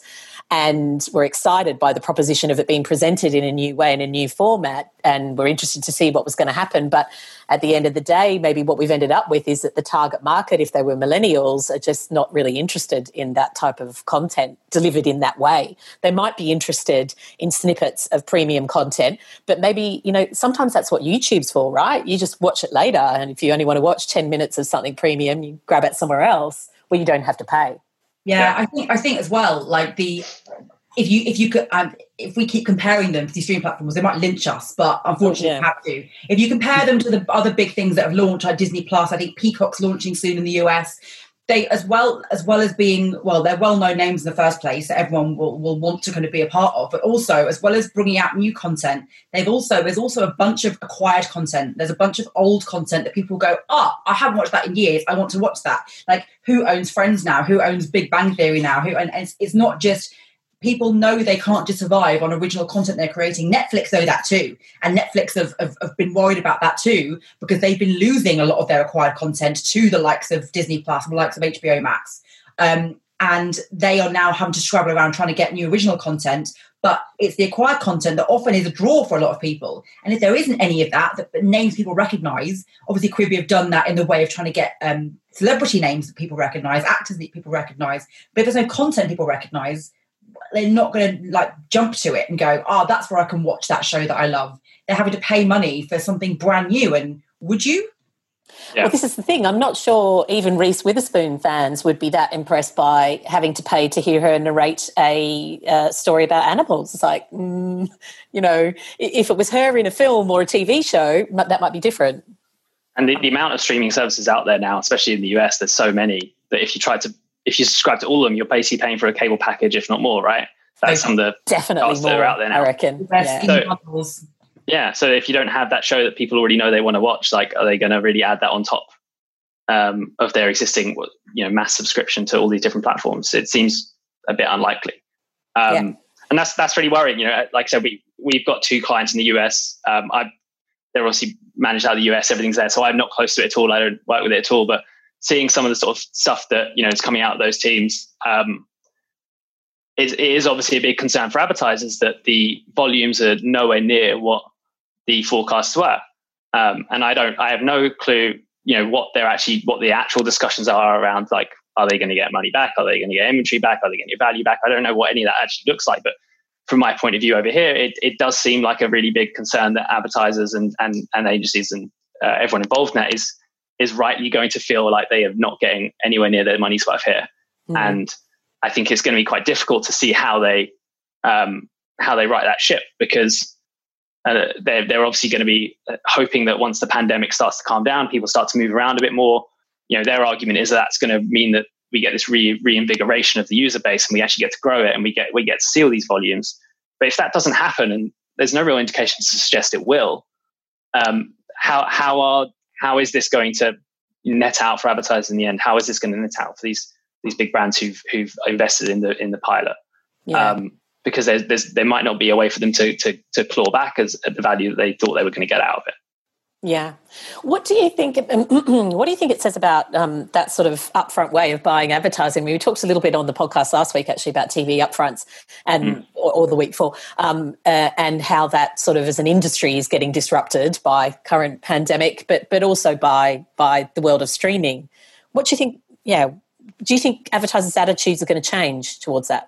and were excited by the proposition of it being presented in a new way, in a new format, and were interested to see what was going to happen. But at the end of the day, maybe what we've ended up with is that the target market, if they were millennials, are just not really interested in that type of content delivered in that way. They might be interested in snippets of premium content, but maybe, you know, sometimes that's what YouTube's for, right? You just watch it later, and if you only want to watch ten minutes of something premium, you grab it somewhere else where you don't have to pay. Yeah, yeah. I think I think as well, like the if you if you could um, if we keep comparing them to these streaming platforms, they might lynch us, but unfortunately yeah. we have to. If you compare them to the other big things that have launched, like Disney Plus, I think Peacock's launching soon in the U S. They as well as well as being well, they're well-known names in the first place that everyone will, will want to kind of be a part of, but also as well as bringing out new content, they've also there's also a bunch of acquired content. There's a bunch of old content that people go, oh, I haven't watched that in years, I want to watch that. Like, who owns Friends now? Who owns Big Bang Theory now? Who and it's, it's not just people know they can't just survive on original content they're creating. Netflix know that too. And Netflix have, have, have been worried about that too, because they've been losing a lot of their acquired content to the likes of Disney Plus and the likes of H B O Max. Um, and they are now having to scrabble around trying to get new original content. But it's the acquired content that often is a draw for a lot of people. And if there isn't any of that, that names people recognise, obviously Quibi have done that in the way of trying to get um, celebrity names that people recognise, actors that people recognise. But if there's no content people recognise, they're not going to like jump to it and go, oh, that's where I can watch that show that I love. They're having to pay money for something brand new. And would you? Yeah. Well, this is the thing. I'm not sure even Reese Witherspoon fans would be that impressed by having to pay to hear her narrate a uh, story about animals. It's like, mm, you know, if it was her in a film or a T V show, that might be different. And the, the amount of streaming services out there now, especially in the U S, there's so many that if you try to If you subscribe to all of them, you're basically paying for a cable package, if not more, right? That's some of the definitely more, that are out there now. I reckon. Yeah. So, yeah. So if you don't have that show that people already know they want to watch, like, are they going to really add that on top um, of their existing, you know, mass subscription to all these different platforms? It seems a bit unlikely, um, yeah. and that's that's really worrying. You know, like I said, we we've got two clients in the U S. Um, I they're obviously managed out of the U S. Everything's there, so I'm not close to it at all. I don't work with it at all, but seeing some of the sort of stuff that, you know, is coming out of those teams, um, it, it is obviously a big concern for advertisers that the volumes are nowhere near what the forecasts were. Um, and I don't, I have no clue, you know, what they're actually, what the actual discussions are around, like, are they going to get money back? Are they going to get inventory back? Are they going to get value back? I don't know what any of that actually looks like. But from my point of view over here, it, it does seem like a really big concern that advertisers and, and, and agencies and uh, everyone involved in that is, is rightly going to feel like they are not getting anywhere near their money's worth here. Mm. And I think it's going to be quite difficult to see how they um, how they right that ship, because uh, they're, they're obviously going to be hoping that once the pandemic starts to calm down, people start to move around a bit more. You know, their argument is that that's going to mean that we get this re- reinvigoration of the user base and we actually get to grow it and we get we get to see all these volumes. But if that doesn't happen, and there's no real indication to suggest it will, um, how how are How is this going to net out for advertisers in the end? How is this going to net out for these these big brands who've who've invested in the in the pilot? Yeah. Um, because there's, there's, there might not be a way for them to, to, to claw back as at the value that they thought they were going to get out of it. Yeah. What do you think, what do you think it says about um, that sort of upfront way of buying advertising? We talked a little bit on the podcast last week, actually, about T V upfronts and, mm. or, or the week before, um, uh, and how that sort of as an industry is getting disrupted by current pandemic, but, but also by, by the world of streaming. What do you think, yeah, do you think advertisers' attitudes are going to change towards that?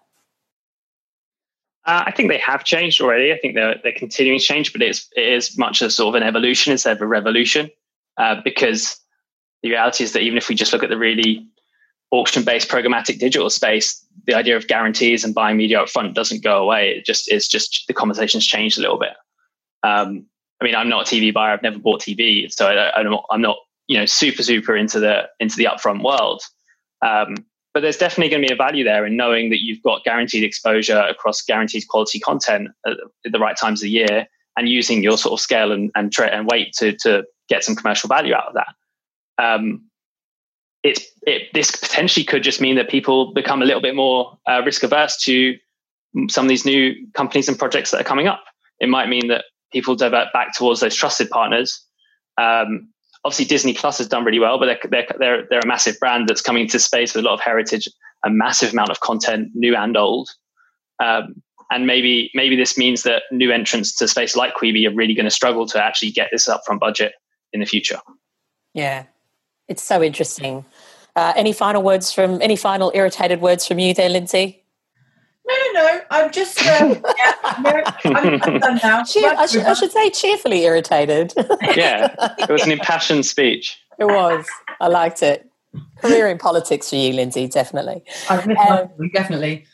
Uh, I think they have changed already. I think they're they're continuing to change, but it's it is much a sort of an evolution instead of a revolution. Uh, because the reality is that even if we just look at the really auction-based programmatic digital space, the idea of guarantees and buying media up front doesn't go away. It just is just the conversation's changed a little bit. Um, I mean, I'm not a T V buyer. I've never bought T V, so I, I'm not, I'm not you know super super into the into the upfront world. Um, But there's definitely going to be a value there in knowing that you've got guaranteed exposure across guaranteed quality content at the right times of the year, and using your sort of scale and and, tra- and weight to to get some commercial value out of that. Um, it's it this potentially could just mean that people become a little bit more uh, risk averse to some of these new companies and projects that are coming up. It might mean that people divert back towards those trusted partners. Um, Obviously, Disney Plus has done really well, but they're, they're, they're, they're a massive brand that's coming into space with a lot of heritage, a massive amount of content, new and old. Um, and maybe maybe this means that new entrants to space like Quibi are really going to struggle to actually get this upfront budget in the future. Yeah, it's so interesting. Uh, any final words from, any final irritated words from you there, Lindsay? No, no, no. I'm just, um, yeah, no, I'm, I'm done now. Cheer, I, should, I should say cheerfully irritated. Yeah, it was an impassioned speech. It was. I liked it. Career in politics for you, Lindsay, definitely. Um, definitely.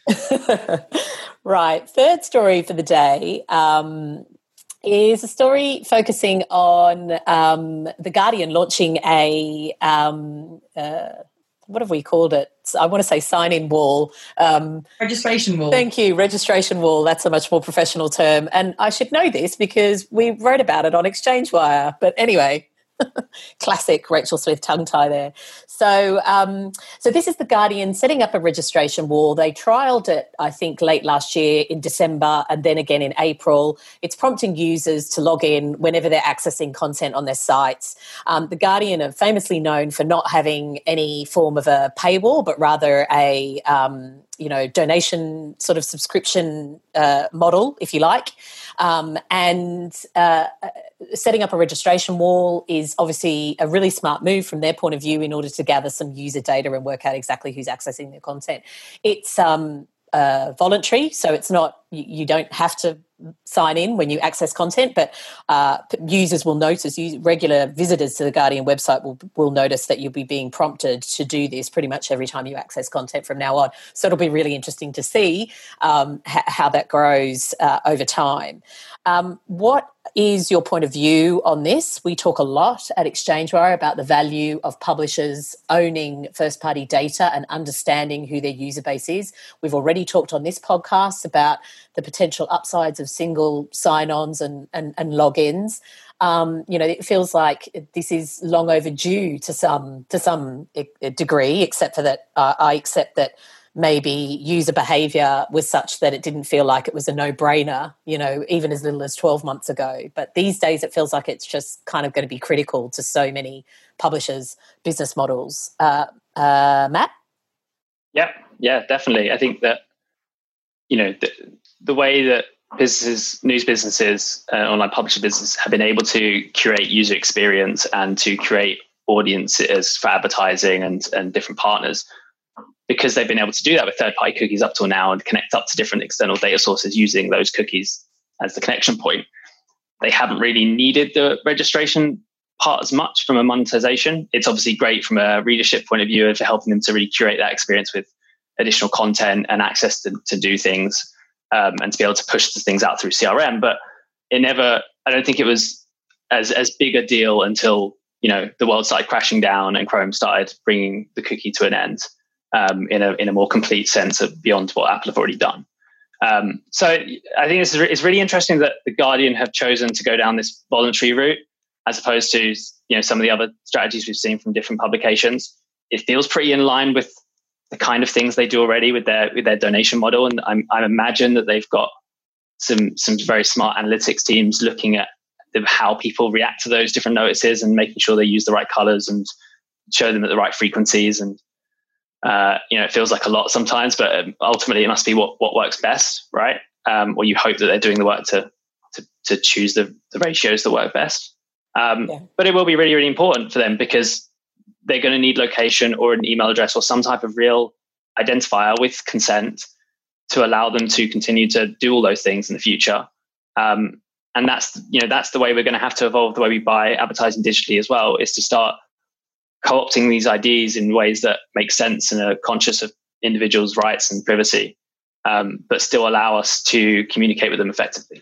Right. Third story for the day um, is a story focusing on um, The Guardian launching a... Um, uh, what have we called it? I want to say sign-in wall. Um, registration wall. Thank you, registration wall. That's a much more professional term. And I should know this because we wrote about it on ExchangeWire. But anyway, classic Rachel Smith tongue tie there. So, um, so this is The Guardian setting up a registration wall. They trialled it, I think, late last year in December and then again in April. It's prompting users to log in whenever they're accessing content on their sites. Um, the Guardian are famously known for not having any form of a paywall, but rather a um, you know donation sort of subscription uh, model, if you like. Um, and uh, setting up a registration wall is obviously a really smart move from their point of view in order to gather some user data and work out exactly who's accessing their content. It's um, uh, voluntary, so it's not, you, you don't have to sign in when you access content, but uh, users will notice, regular visitors to the Guardian website will will notice that you'll be being prompted to do this pretty much every time you access content from now on. So it'll be really interesting to see um, h- how that grows uh, over time. Um, what is your point of view on this? We talk a lot at ExchangeWire about the value of publishers owning first-party data and understanding who their user base is. We've already talked on this podcast about the potential upsides of single sign-ons and, and, and logins. Um, you know, it feels like this is long overdue to some to some degree, except for that uh, I accept that maybe user behaviour was such that it didn't feel like it was a no-brainer, you know, even as little as twelve months ago. But these days it feels like it's just kind of going to be critical to so many publishers' business models. Uh, uh, Matt? Yeah, yeah, definitely. I think that, you know, the, the way that businesses, news businesses, uh, online publisher businesses have been able to curate user experience and to create audiences for advertising and, and different partners, because they've been able to do that with third-party cookies up till now and connect up to different external data sources using those cookies as the connection point. They haven't really needed the registration part as much from a monetization. It's obviously great from a readership point of view of helping them to really curate that experience with additional content and access to, to do things um, and to be able to push the things out through C R M. But it never, I don't think it was as, as big a deal until, you know, the world started crashing down and Chrome started bringing the cookie to an end. Um, in a in a more complete sense of beyond what Apple have already done. Um, so I think it's, it's really interesting that The Guardian have chosen to go down this voluntary route as opposed to, you know, some of the other strategies we've seen from different publications. It feels pretty in line with the kind of things they do already with their with their donation model. And I'm, I imagine that they've got some some very smart analytics teams looking at the, how people react to those different notices and making sure they use the right colors and show them at the right frequencies. And uh, you know, it feels like a lot sometimes, but ultimately it must be what what works best, right? Um, or you hope that they're doing the work to to, to choose the, the ratios that work best. Um, yeah. But it will be really, really important for them because they're going to need location or an email address or some type of real identifier with consent to allow them to continue to do all those things in the future. Um, and that's, you know, that's the way we're going to have to evolve the way we buy advertising digitally as well, is to start co-opting these I Ds in ways that make sense and are conscious of individuals' rights and privacy, um, but still allow us to communicate with them effectively.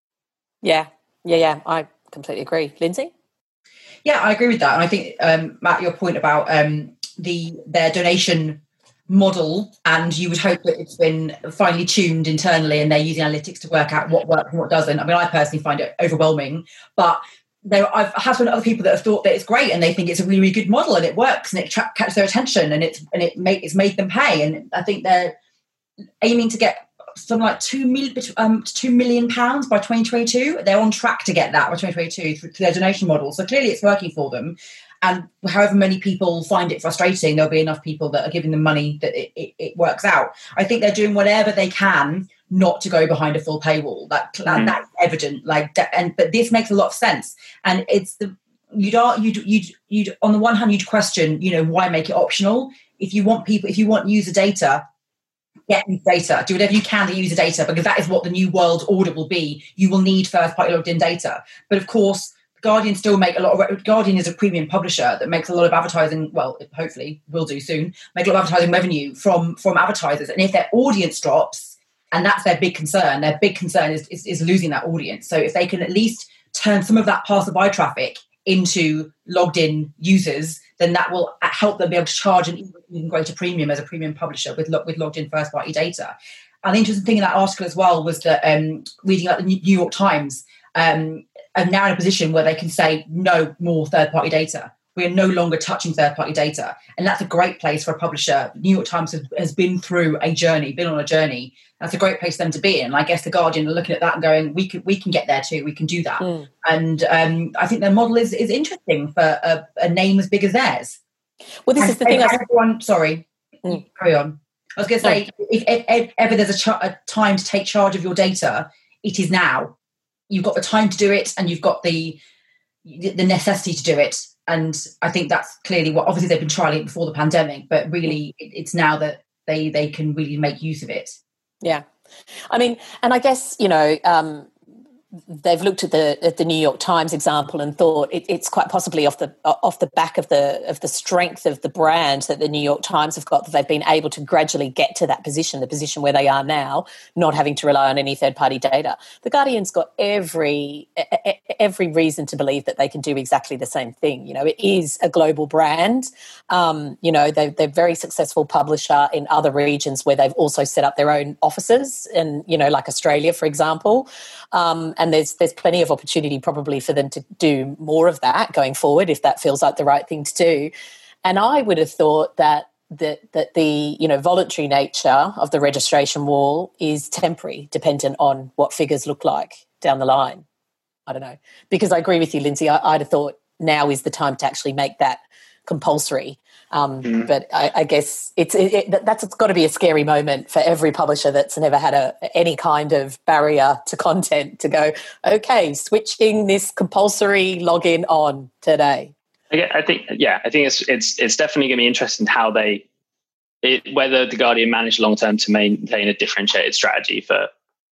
Yeah, yeah, yeah. I completely agree. Lindsay? Yeah, I agree with that. And I think, um, Matt, your point about um, the their donation model, and you would hope that it's been finely tuned internally and they're using analytics to work out what works and what doesn't. I mean, I personally find it overwhelming, but there I've had some other people that have thought that it's great and they think it's a really, really good model and it works and it tra- catches their attention and it's and it make, it's made them pay. And I think they're aiming to get something like two million, um, two million pounds by twenty twenty-two. They're on track to get that by twenty twenty-two through their donation model. So clearly it's working for them. And however many people find it frustrating, there'll be enough people that are giving them money that it, it, it works out. I think they're doing whatever they can not to go behind a full paywall. That, mm-hmm. That's evident. Like, and but this makes a lot of sense. And it's the you'd you'd you'd you'd on the one hand you'd question, you know, why make it optional? If you want people, if you want user data, get user data. Do whatever you can to use the data, because that is what the new world order will be. You will need first-party logged-in data. But of course, Guardian still make a lot of... Guardian is a premium publisher that makes a lot of advertising, well, hopefully will do soon, make a lot of advertising revenue from, from advertisers. And if their audience drops, and that's their big concern, their big concern is, is, is losing that audience. So if they can at least turn some of that passerby traffic into logged-in users, then that will help them be able to charge an even greater premium as a premium publisher with with logged-in first-party data. And the interesting thing in that article as well was that um, reading about the New York Times um, are now in a position where they can say no more third-party data. We are no longer touching third-party data. And that's a great place for a publisher. The New York Times has, has been through a journey, been on a journey. That's a great place for them to be in. And I guess the Guardian are looking at that and going, we can we can get there too. We can do that. Mm. And um, I think their model is is interesting for a, a name as big as theirs. Well, this and is the thing. Everyone, was... sorry, mm. carry on. I was going to say, oh. if, if, if ever there's a, ch- a time to take charge of your data, it is now. You've got the time to do it, and you've got the the necessity to do it. And I think that's clearly what. Obviously, they've been trialing it before the pandemic, but really, it, it's now that they they can really make use of it. Yeah. I mean, and I guess, you know, um, they've looked at the at the New York Times example and thought it, it's quite possibly off the off the back of the of the strength of the brand that the New York Times have got, that they've been able to gradually get to that position, the position where they are now, not having to rely on any third-party data. The Guardian's got every every reason to believe that they can do exactly the same thing. You know, it is a global brand. Um, you know, they, they're a very successful publisher in other regions where they've also set up their own offices, and you know, like Australia, for example. Um, and there's there's plenty of opportunity probably for them to do more of that going forward if that feels like the right thing to do. And I would have thought that that that the you know voluntary nature of the registration wall is temporary, dependent on what figures look like down the line. I don't know, because I agree with you, Lindsay. I, I'd have thought now is the time to actually make that compulsory. Um, mm. But I, I guess it's it, it, that's it's got to be a scary moment for every publisher that's never had a any kind of barrier to content to go, okay, switching this compulsory login on today. I think, yeah, I think it's it's it's definitely going to be interesting how they, it, whether the Guardian manage long term to maintain a differentiated strategy for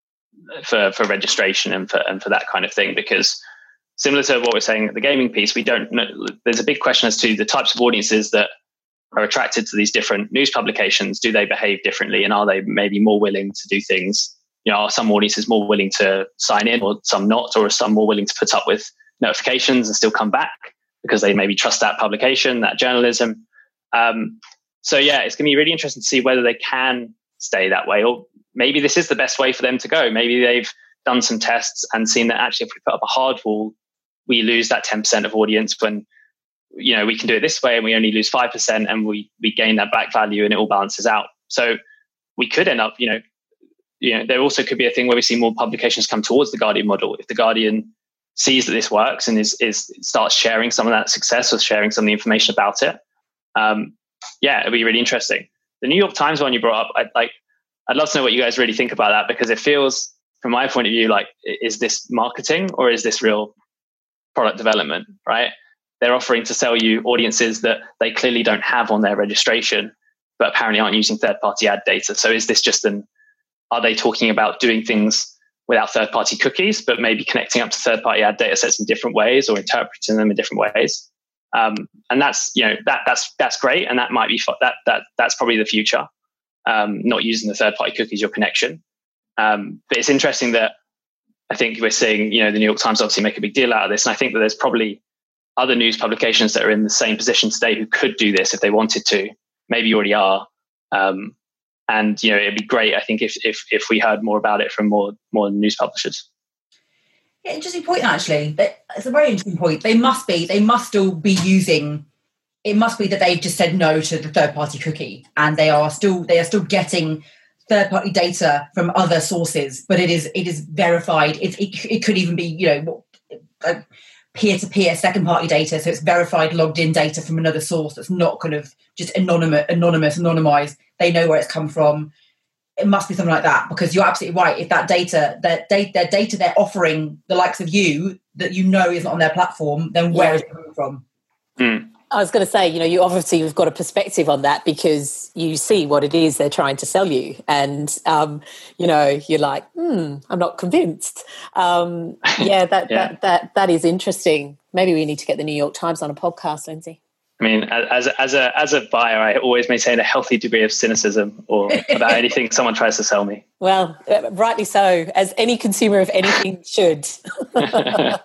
for for registration and for and for that kind of thing, because similar to what we're saying at the gaming piece, we don't know. There's a big question as to the types of audiences that are attracted to these different news publications. Do they behave differently, and are they maybe more willing to do things? You know, are some audiences more willing to sign in, or some not, or are some more willing to put up with notifications and still come back because they maybe trust that publication, that journalism? Um, so yeah, it's going to be really interesting to see whether they can stay that way, or maybe this is the best way for them to go. Maybe they've done some tests and seen that actually if we put up a hard wall, we lose that ten percent of audience when you know, we can do it this way and we only lose five percent and we, we gain that back value and it all balances out. So we could end up, you know, you know, there also could be a thing where we see more publications come towards the Guardian model. If the Guardian sees that this works and is, is starts sharing some of that success or sharing some of the information about it, um, yeah, it'd be really interesting. The New York Times one you brought up, I'd like, I'd love to know what you guys really think about that, because it feels, from my point of view, like, is this marketing or is this real product development, right? They're offering to sell you audiences that they clearly don't have on their registration, but apparently aren't using third-party ad data. So is this just an, are they talking about doing things without third-party cookies, but maybe connecting up to third-party ad data sets in different ways or interpreting them in different ways? Um, and that's, you know, that that's that's great, and that might be that that that's probably the future. Um, not using the third-party cookies, your connection. Um, but it's interesting that I think we're seeing, you know, the New York Times obviously make a big deal out of this, and I think that there's probably other news publications that are in the same position today who could do this if they wanted to. Maybe you already are. Um, and, you know, it'd be great, I think, if if if we heard more about it from more more news publishers. Yeah, interesting point, actually. It's a very interesting point. They must be, they must still be using, it must be that they've just said no to the third-party cookie, and they are still, they are still getting third-party data from other sources, but it is, it is verified. It, it, it could even be, you know, a peer-to-peer second-party data. So it's verified, logged in data from another source that's not kind of just anonymous, anonymous, anonymized. They know where it's come from. It must be something like that, because you're absolutely right. If that data, that data, their data they're offering the likes of you that you know is not on their platform, then where yeah. is it coming from? Mm. I was going to say, you know, you obviously you've got a perspective on that because you see what it is they're trying to sell you, and um, you know, you're like, hmm, I'm not convinced. Um, yeah, that, yeah. that that that is interesting. Maybe we need to get the New York Times on a podcast, Lindsay. I mean, as as a as a buyer, I always maintain a healthy degree of cynicism or about anything someone tries to sell me. Well, uh, rightly so, as any consumer of anything should. um,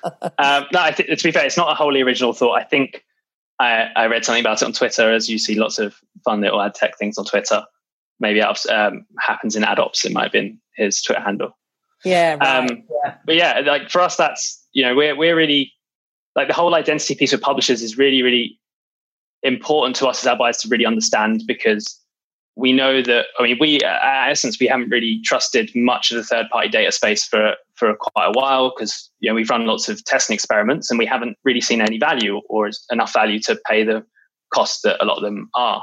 no, I th- to be fair, it's not a wholly original thought. I think I, I read something about it on Twitter, as you see lots of fun little ad tech things on Twitter. Maybe out of, um, happens in AdOps. It might have been his Twitter handle. Yeah, right. Um, yeah. But yeah, like for us, that's, you know, we're we're really, like the whole identity piece with publishers is really, really important to us as ad buyers to really understand, because we know that, I mean, we, at Essence, we haven't really trusted much of the third-party data space for, for quite a while, because, you know, we've run lots of testing experiments and we haven't really seen any value or enough value to pay the costs that a lot of them are.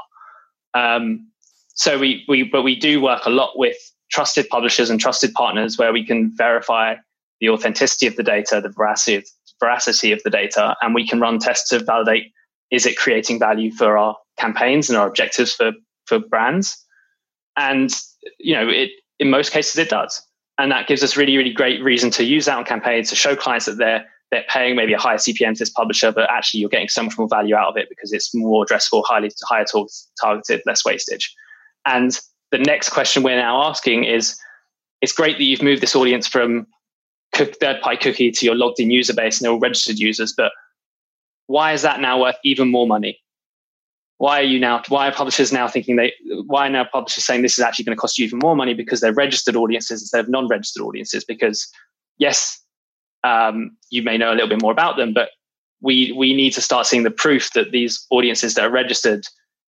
Um, so we, we, but we do work a lot with trusted publishers and trusted partners where we can verify the authenticity of the data, the veracity of, veracity of the data, and we can run tests to validate, is it creating value for our campaigns and our objectives for, for brands? And, you know, it, in most cases it does. And that gives us really, really great reason to use that on campaigns, to show clients that they're, they're paying maybe a higher C P M to this publisher, but actually you're getting so much more value out of it because it's more addressable, highly higher targeted, less wastage. And the next question we're now asking is, it's great that you've moved this audience from third-party cookie to your logged in user base and they're all registered users, but why is that now worth even more money? Why are you now, why are publishers now thinking they, why are now publishers saying this is actually going to cost you even more money because they're registered audiences instead of non-registered audiences? Because yes, um, you may know a little bit more about them, but we, we need to start seeing the proof that these audiences that are registered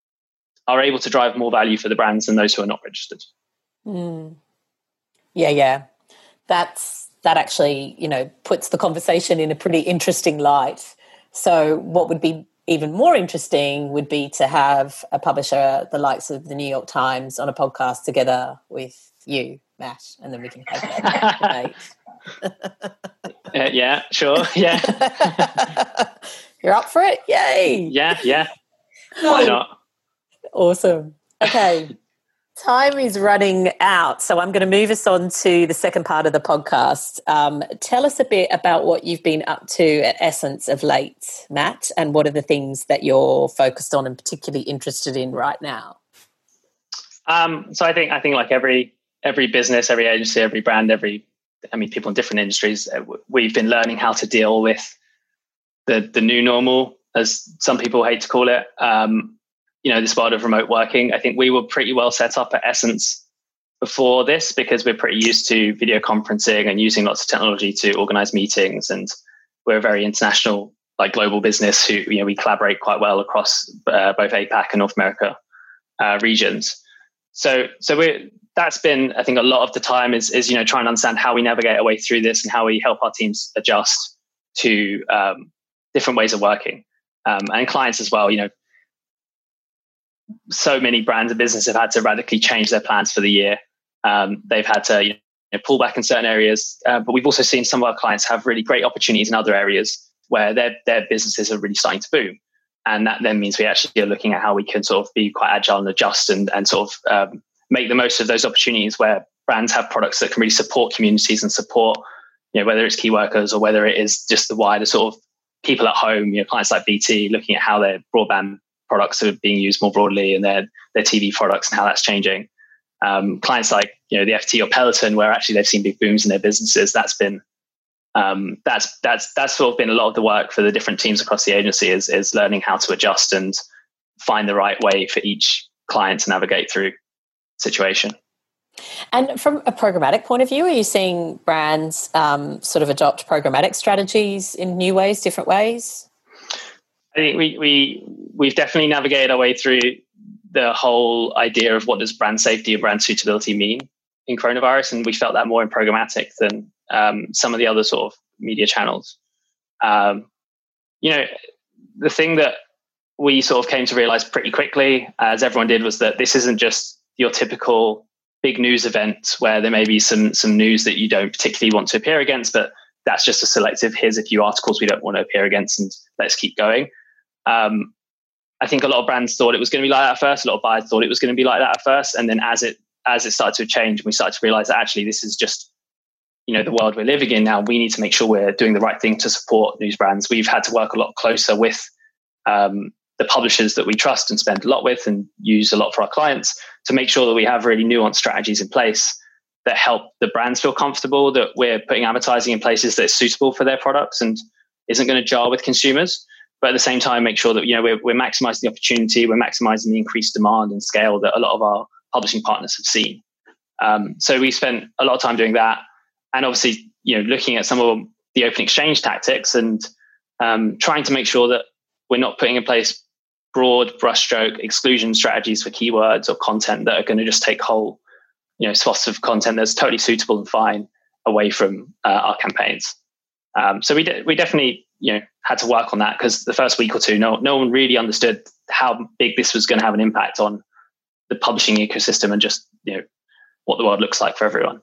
are able to drive more value for the brands than those who are not registered. Mm. Yeah, yeah. That's, that actually, you know, puts the conversation in a pretty interesting light. So what would be even more interesting would be to have a publisher, the likes of the New York Times, on a podcast together with you, Matt, and then we can have that debate. uh, yeah, sure. Yeah. You're up for it? Yay. Yeah, yeah. Why not? Awesome. Okay. Time is running out, so I'm going to move us on to the second part of the podcast. Um, tell us a bit about what you've been up to at Essence of late, Matt, and what are the things that you're focused on and particularly interested in right now? Um, so I think I think like every every business, every agency, every brand, every I mean people in different industries, we've been learning how to deal with the the new normal, as some people hate to call it. Um, you know, this world of remote working. I think we were pretty well set up at Essence before this because we're pretty used to video conferencing and using lots of technology to organize meetings. And we're a very international like global business who, you know, we collaborate quite well across uh, both APAC and North America uh, regions. So, so we're, that's been, I think, a lot of the time is, is, you know, trying to understand how we navigate our way through this and how we help our teams adjust to um, different ways of working. Um, and clients as well, you know, so many brands and businesses have had to radically change their plans for the year. Um, they've had to, you know, pull back in certain areas, uh, but we've also seen some of our clients have really great opportunities in other areas where their their businesses are really starting to boom. And that then means we actually are looking at how we can sort of be quite agile and adjust and, and sort of um, make the most of those opportunities where brands have products that can really support communities and support, you know, whether it's key workers or whether it is just the wider sort of people at home, you know, clients like B T looking at how their broadband products are being used more broadly and their, their T V products and how that's changing. Um, clients like, you know, the F T or Peloton, where actually they've seen big booms in their businesses. That's been, um, that's, that's, that's sort of been a lot of the work for the different teams across the agency is, is learning how to adjust and find the right way for each client to navigate through situation. And from a programmatic point of view, are you seeing brands um, sort of adopt programmatic strategies in new ways, different ways? I think we, we, we've definitely navigated our way through the whole idea of what does brand safety and brand suitability mean in coronavirus. And we felt that more in programmatic than um, some of the other sort of media channels. Um, you know, the thing that we sort of came to realize pretty quickly, as everyone did, was that this isn't just your typical big news event where there may be some some news that you don't particularly want to appear against, but that's just a selective, here's a few articles we don't want to appear against and let's keep going. Um, I think a lot of brands thought it was going to be like that at first. A lot of buyers thought it was going to be like that at first. And then as it as it started to change, we started to realize that actually this is just, you know, the world we're living in now. We need to make sure we're doing the right thing to support news brands. We've had to work a lot closer with um, the publishers that we trust and spend a lot with and use a lot for our clients to make sure that we have really nuanced strategies in place that help the brands feel comfortable, that we're putting advertising in places that are suitable for their products and isn't going to jar with consumers. But at the same time, make sure that, you know, we're, we're maximizing the opportunity, we're maximizing the increased demand and scale that a lot of our publishing partners have seen. Um, so we spent a lot of time doing that. And obviously, you know, looking at some of the open exchange tactics and um, trying to make sure that we're not putting in place broad brushstroke exclusion strategies for keywords or content that are going to just take whole, you know, swaths of content that's totally suitable and fine away from uh, our campaigns. Um, so we de- we definitely, you know, had to work on that because the first week or two, no no one really understood how big this was going to have an impact on the publishing ecosystem and just, you know, what the world looks like for everyone.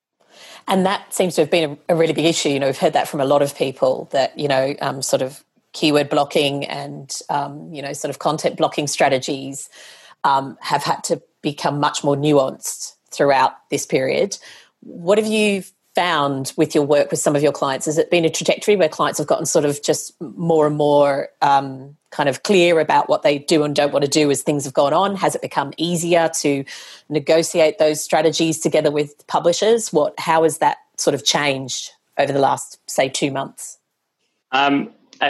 And that seems to have been a, a really big issue. You know, we've heard that from a lot of people that, you know, um, sort of keyword blocking and, um, you know, sort of content blocking strategies um, have had to become much more nuanced throughout this period. What have you found with your work with some of your clients? Has it been a trajectory where clients have gotten sort of just more and more um, kind of clear about what they do and don't want to do as things have gone on? Has it become easier to negotiate those strategies together with publishers? What, how has that sort of changed over the last, say, two months? Um,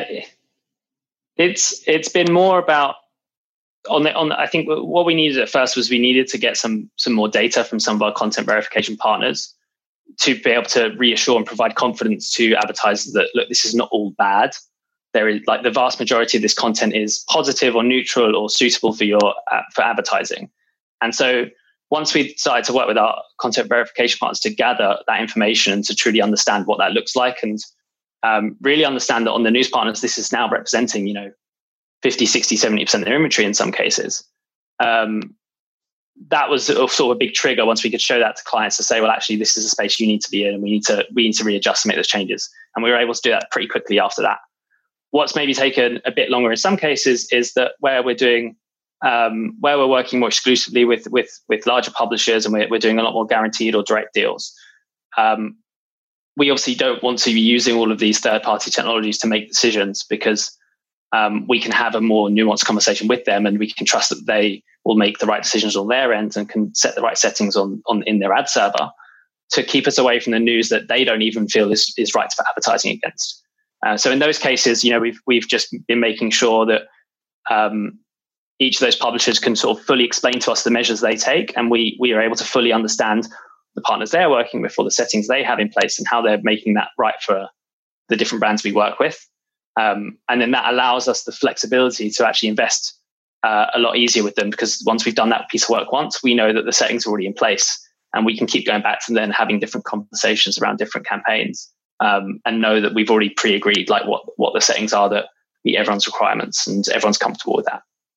it's it's been more about on the on. The, I think what we needed at first was we needed to get some some more data from some of our content verification partners to be able to reassure and provide confidence to advertisers that, look, this is not all bad. There is, like, the vast majority of this content is positive or neutral or suitable for your uh, for advertising. And so once we started to work with our content verification partners to gather that information and to truly understand what that looks like and um, really understand that on the news partners, this is now representing, you know, fifty, sixty, seventy percent of their inventory in some cases. Um, that was sort of a big trigger once we could show that to clients to say, well, actually, this is a space you need to be in and we need to we need to readjust and make those changes. And we were able to do that pretty quickly after that. What's maybe taken a bit longer in some cases is that where we're doing, um, where we're working more exclusively with with with larger publishers and we're, we're doing a lot more guaranteed or direct deals, um, we obviously don't want to be using all of these third-party technologies to make decisions because um, we can have a more nuanced conversation with them and we can trust that they will make the right decisions on their end and can set the right settings on, on in their ad server to keep us away from the news that they don't even feel is, is right for advertising against. Uh, so in those cases, you know, we've we've just been making sure that um, each of those publishers can sort of fully explain to us the measures they take, and we we are able to fully understand the partners they're working with or the settings they have in place and how they're making that right for the different brands we work with. Um, and then that allows us the flexibility to actually invest uh, a lot easier with them, because once we've done that piece of work once, we know that the settings are already in place, and we can keep going back from then having different conversations around different campaigns, um, and know that we've already pre-agreed like what, what the settings are that meet everyone's requirements and everyone's comfortable with that.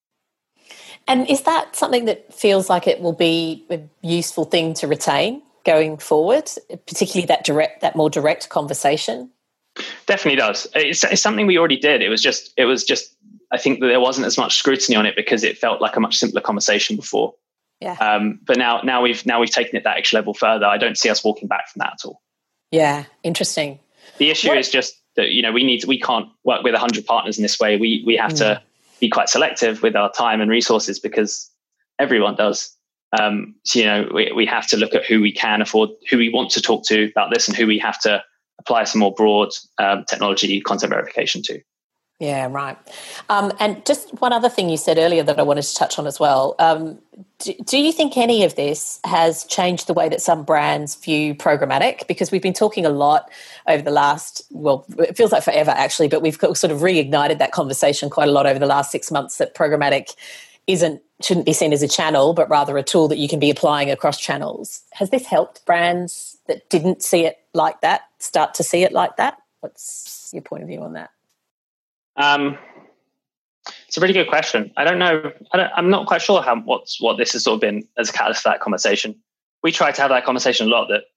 And is that something that feels like it will be a useful thing to retain going forward, particularly that direct, that more direct conversation? Definitely does. It's, it's something we already did. It was just, it was just, I think that there wasn't as much scrutiny on it because it felt like a much simpler conversation before. Yeah. Um, but now, now we've now we've taken it that extra level further. I don't see us walking back from that at all. Yeah, interesting. The issue what? is just that, you know, we need to, we can't work with a hundred partners in this way. We we have mm. to be quite selective with our time and resources, because everyone does. Um, so, you know, we we have to look at who we can afford, who we want to talk to about this, and who we have to apply some more broad um, technology content verification to. Yeah, right. Um, and just one other thing you said earlier that I wanted to touch on as well. Um, do, do you think any of this has changed the way that some brands view programmatic? Because we've been talking a lot over the last, well, it feels like forever actually, but we've sort of reignited that conversation quite a lot over the last six months that programmatic isn't shouldn't be seen as a channel, but rather a tool that you can be applying across channels. Has this helped brands that didn't see it like that start to see it like that? What's your point of view on that? Um, it's a really good question. I don't know. I don't, I'm not quite sure how what's what this has sort of been as a catalyst for that conversation. We try to have that conversation a lot, that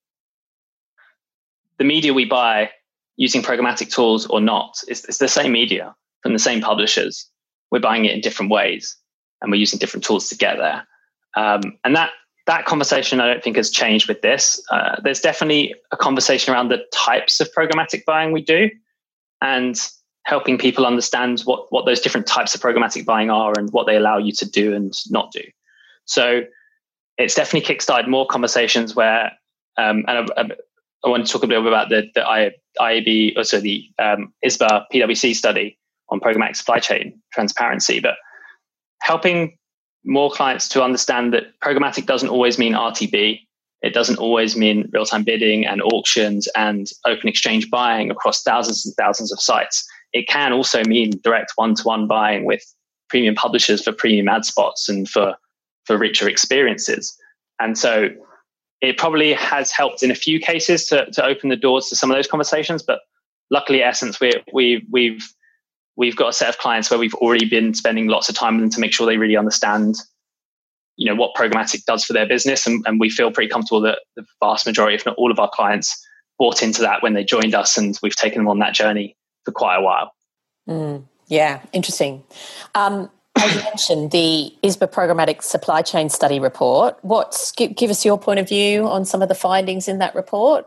the media we buy using programmatic tools or not, it's, it's the same media from the same publishers. We're buying it in different ways, and we're using different tools to get there. Um, and that that conversation, I don't think, has changed with this. Uh, there's definitely a conversation around the types of programmatic buying we do, and helping people understand what, what those different types of programmatic buying are and what they allow you to do and not do. So it's definitely kickstarted more conversations where, um, and I, I want to talk a bit about the, the I A B, also the um, I S B A P W C study on programmatic supply chain transparency, but helping more clients to understand that programmatic doesn't always mean R T B. It doesn't always mean real-time bidding and auctions and open exchange buying across thousands and thousands of sites. It can also mean direct one-to-one buying with premium publishers for premium ad spots and for, for richer experiences. And so it probably has helped in a few cases to, to open the doors to some of those conversations. But luckily at Essence, we, we, we've, we've got a set of clients where we've already been spending lots of time with them to make sure they really understand, you know, what programmatic does for their business. And, and we feel pretty comfortable that the vast majority, if not all of our clients, bought into that when they joined us, and we've taken them on that journey for quite a while. Mm, yeah, interesting. Um, as you mentioned, the I S B A Programmatic Supply Chain Study report. What's give, give us your point of view on some of the findings in that report?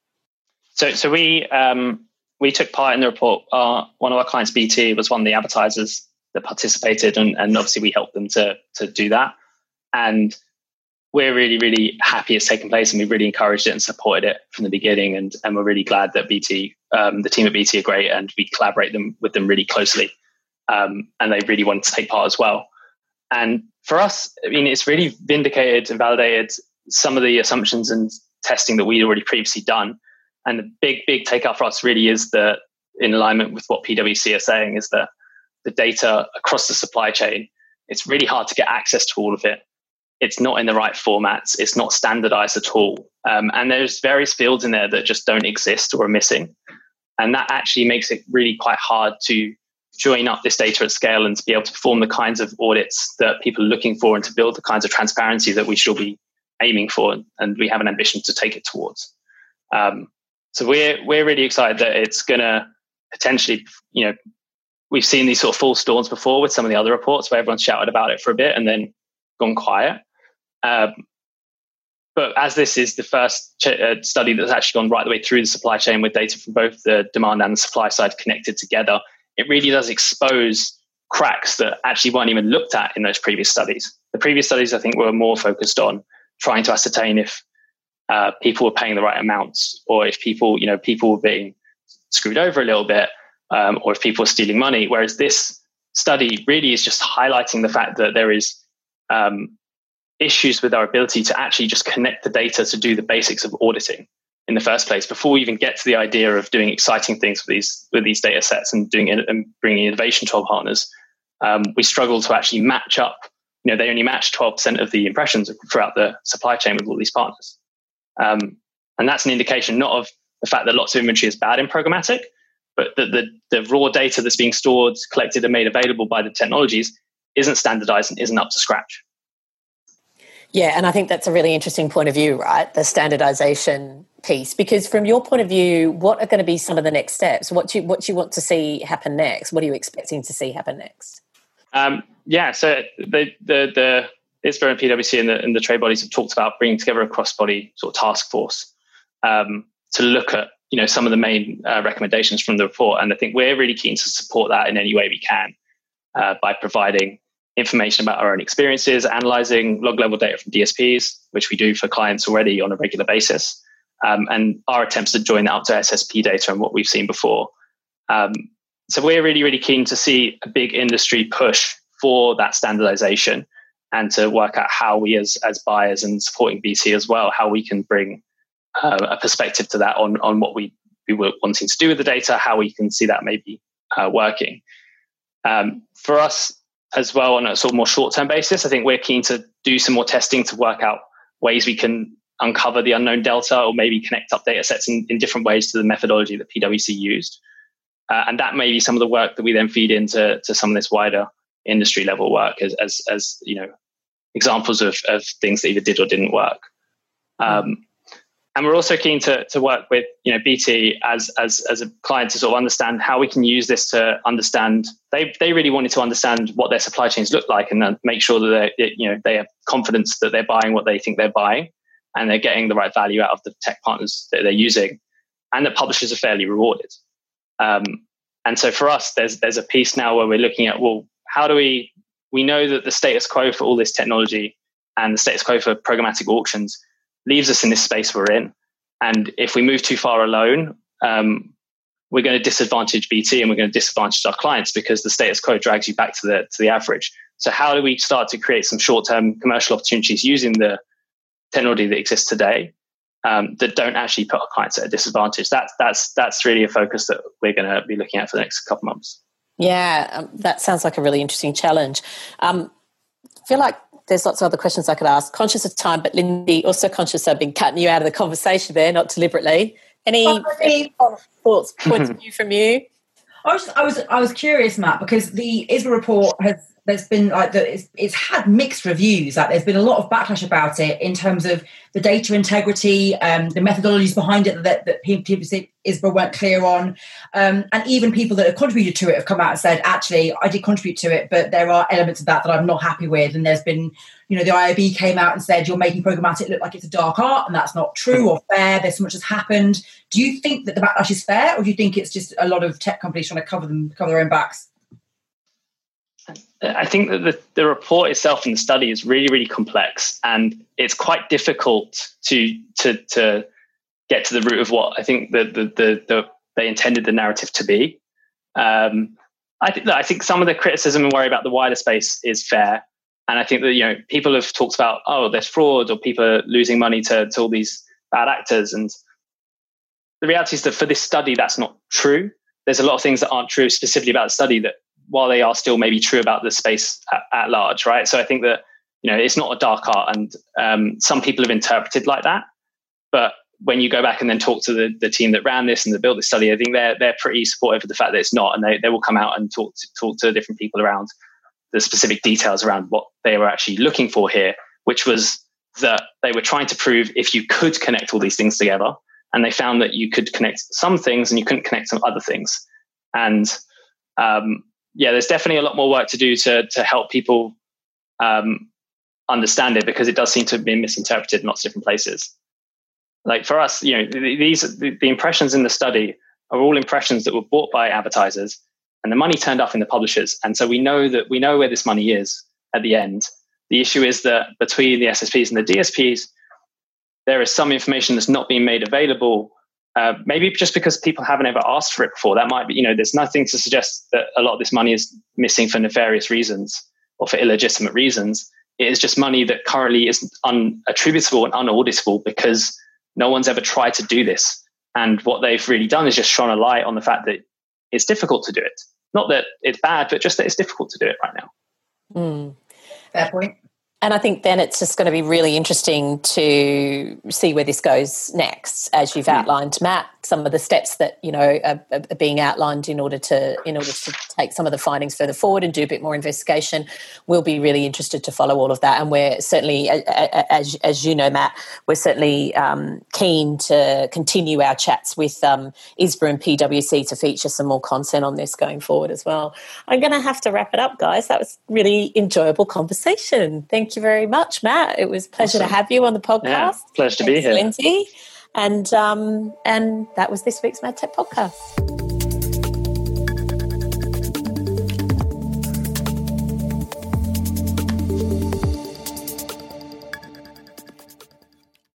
So, so we um, we took part in the report. Uh, one of our clients, B T, was one of the advertisers that participated, and, and obviously we helped them to to do that. And we're really, really happy it's taken place, and we really encouraged it and supported it from the beginning. And, and we're really glad that B T, um, the team at B T are great, and we collaborate them with them really closely. Um, and they really wanted to take part as well. And for us, I mean, it's really vindicated and validated some of the assumptions and testing that we'd already previously done. And the big, big takeout for us really is that, in alignment with what P W C are saying, is that the data across the supply chain, it's really hard to get access to all of it. It's not in the right formats. It's not standardized at all. Um, and there's various fields in there that just don't exist or are missing. And that actually makes it really quite hard to join up this data at scale and to be able to perform the kinds of audits that people are looking for, and to build the kinds of transparency that we should be aiming for. And we have an ambition to take it towards. Um, so we're, we're really excited that it's going to potentially, you know, we've seen these sort of false dawns before with some of the other reports where everyone shouted about it for a bit and then gone quiet. Um, but as this is the first ch- uh, study that's actually gone right the way through the supply chain with data from both the demand and the supply side connected together, it really does expose cracks that actually weren't even looked at in those previous studies. The previous studies, I think, were more focused on trying to ascertain if uh, people were paying the right amounts, or if people, you know, people were being screwed over a little bit, um, or if people were stealing money. Whereas this study really is just highlighting the fact that there is um, issues with our ability to actually just connect the data to do the basics of auditing. in the first place, before we even get to the idea of doing exciting things with these with these data sets and doing it and bringing innovation to our partners, um, we struggle to actually match up. You know, they only match twelve percent of the impressions throughout the supply chain with all these partners. Um, and that's an indication not of the fact that lots of inventory is bad in programmatic, but that the, the raw data that's being stored, collected, and made available by the technologies isn't standardized and isn't up to scratch. Yeah, and I think that's a really interesting point of view, right? The standardization piece. Because from your point of view, what are going to be some of the next steps? What do you, what do you want to see happen next? What are you expecting to see happen next? Um, yeah, so the the the I S B A and P W C and the, and the trade bodies have talked about bringing together a cross-body sort of task force um, to look at, you know, some of the main uh, recommendations from the report. And I think we're really keen to support that in any way we can uh, by providing information about our own experiences, analyzing log level data from D S Ps, which we do for clients already on a regular basis, um, and our attempts to join that up to S S P data and what we've seen before. Um, so we're really, really keen to see a big industry push for that standardization and to work out how we as, as buyers and supporting B T as well, how we can bring uh, a perspective to that on, on what we, we were wanting to do with the data, how we can see that maybe uh, working. Um, for us, as well, on a sort of more short-term basis, I think we're keen to do some more testing to work out ways we can uncover the unknown delta or maybe connect up data sets in, in different ways to the methodology that P W C used. Uh, and that may be some of the work that we then feed into to some of this wider industry level work as, as, as you know, examples of, of things that either did or didn't work. Um, and we're also keen to, to work with, you know, B T as, as, as a client to sort of understand how we can use this to understand. They, they really wanted to understand what their supply chains look like and then make sure that they, you know, they have confidence that they're buying what they think they're buying and they're getting the right value out of the tech partners that they're using, and that publishers are fairly rewarded. Um, and so for us, there's, there's a piece now where we're looking at, well, how do we, we know that the status quo for all this technology and the status quo for programmatic auctions leaves us in this space we're in. And if we move too far alone, um, we're going to disadvantage B T and we're going to disadvantage our clients because the status quo drags you back to the to the average. So how do we start to create some short-term commercial opportunities using the technology that exists today um, that don't actually put our clients at a disadvantage? That's that's that's really a focus that we're going to be looking at for the next couple of months. Yeah, um, that sounds like a really interesting challenge. Um, I feel like there's lots of other questions I could ask. Conscious of time, but Lindy, also conscious I've been cutting you out of the conversation there, not deliberately. Any, oh, any thoughts, points of view from you? I was, I was, I was curious, Matt, because the I S B A report has. There's been like the, it's, it's had mixed reviews. Like there's been a lot of backlash about it in terms of the data integrity, um, the methodologies behind it that that people I S B A weren't clear on, um, and even people that have contributed to it have come out and said, actually, I did contribute to it, but there are elements of that that I'm not happy with. And there's been, you know, the I A B came out and said you're making programmatic look like it's a dark art, and that's not true or fair. There's so much has happened. Do you think that the backlash is fair, or do you think it's just a lot of tech companies trying to cover them cover their own backs? I think that the, the report itself and the study is really, really complex, and it's quite difficult to to to get to the root of what I think the the the, the they intended the narrative to be. Um, I think I think some of the criticism and worry about the wider space is fair, and I think that, you know, people have talked about, oh, there's fraud or people are losing money to, to all these bad actors, and the reality is that for this study, that's not true. There's a lot of things that aren't true specifically about the study that, while they are still maybe true about the space at, at large, right? So I think that, you know, it's not a dark art, and um, some people have interpreted like that. But when you go back and then talk to the, the team that ran this and that built this study, I think they're they're pretty supportive of the fact that it's not, and they, they will come out and talk to, talk to different people around the specific details around what they were actually looking for here, which was that they were trying to prove if you could connect all these things together, and they found that you could connect some things and you couldn't connect some other things. And um, yeah, there's definitely a lot more work to do to to help people um, understand it, because it does seem to be misinterpreted in lots of different places. Like for us, you know, these the, the impressions in the study are all impressions that were bought by advertisers, and the money turned up in the publishers. And so we know that we know where this money is at the end. The issue is that between the S S Ps and the D S Ps, there is some information that's not being made available. Uh, maybe just because people haven't ever asked for it before. That might be, you know, there's nothing to suggest that a lot of this money is missing for nefarious reasons or for illegitimate reasons. It is just money that currently is unattributable and unauditable because no one's ever tried to do this. And what they've really done is just shone a light on the fact that it's difficult to do it. Not that it's bad, but just that it's difficult to do it right now. Mm. Fair point. And I think then it's just going to be really interesting to see where this goes next, as you've outlined, Matt. Some of the steps that, you know, are, are being outlined in order to in order to take some of the findings further forward and do a bit more investigation. We'll be really interested to follow all of that, and we're certainly, as as you know, Matt, we're certainly um, keen to continue our chats with um, I S B A and P W C to feature some more content on this going forward as well. I'm going to have to wrap it up, guys. That was really enjoyable conversation. Thank you very much, Matt. It was a pleasure awesome. to have you on the podcast. Yeah, pleasure to Thanks, be here. Lindsay. And um, and that was this week's Mad Tech Podcast.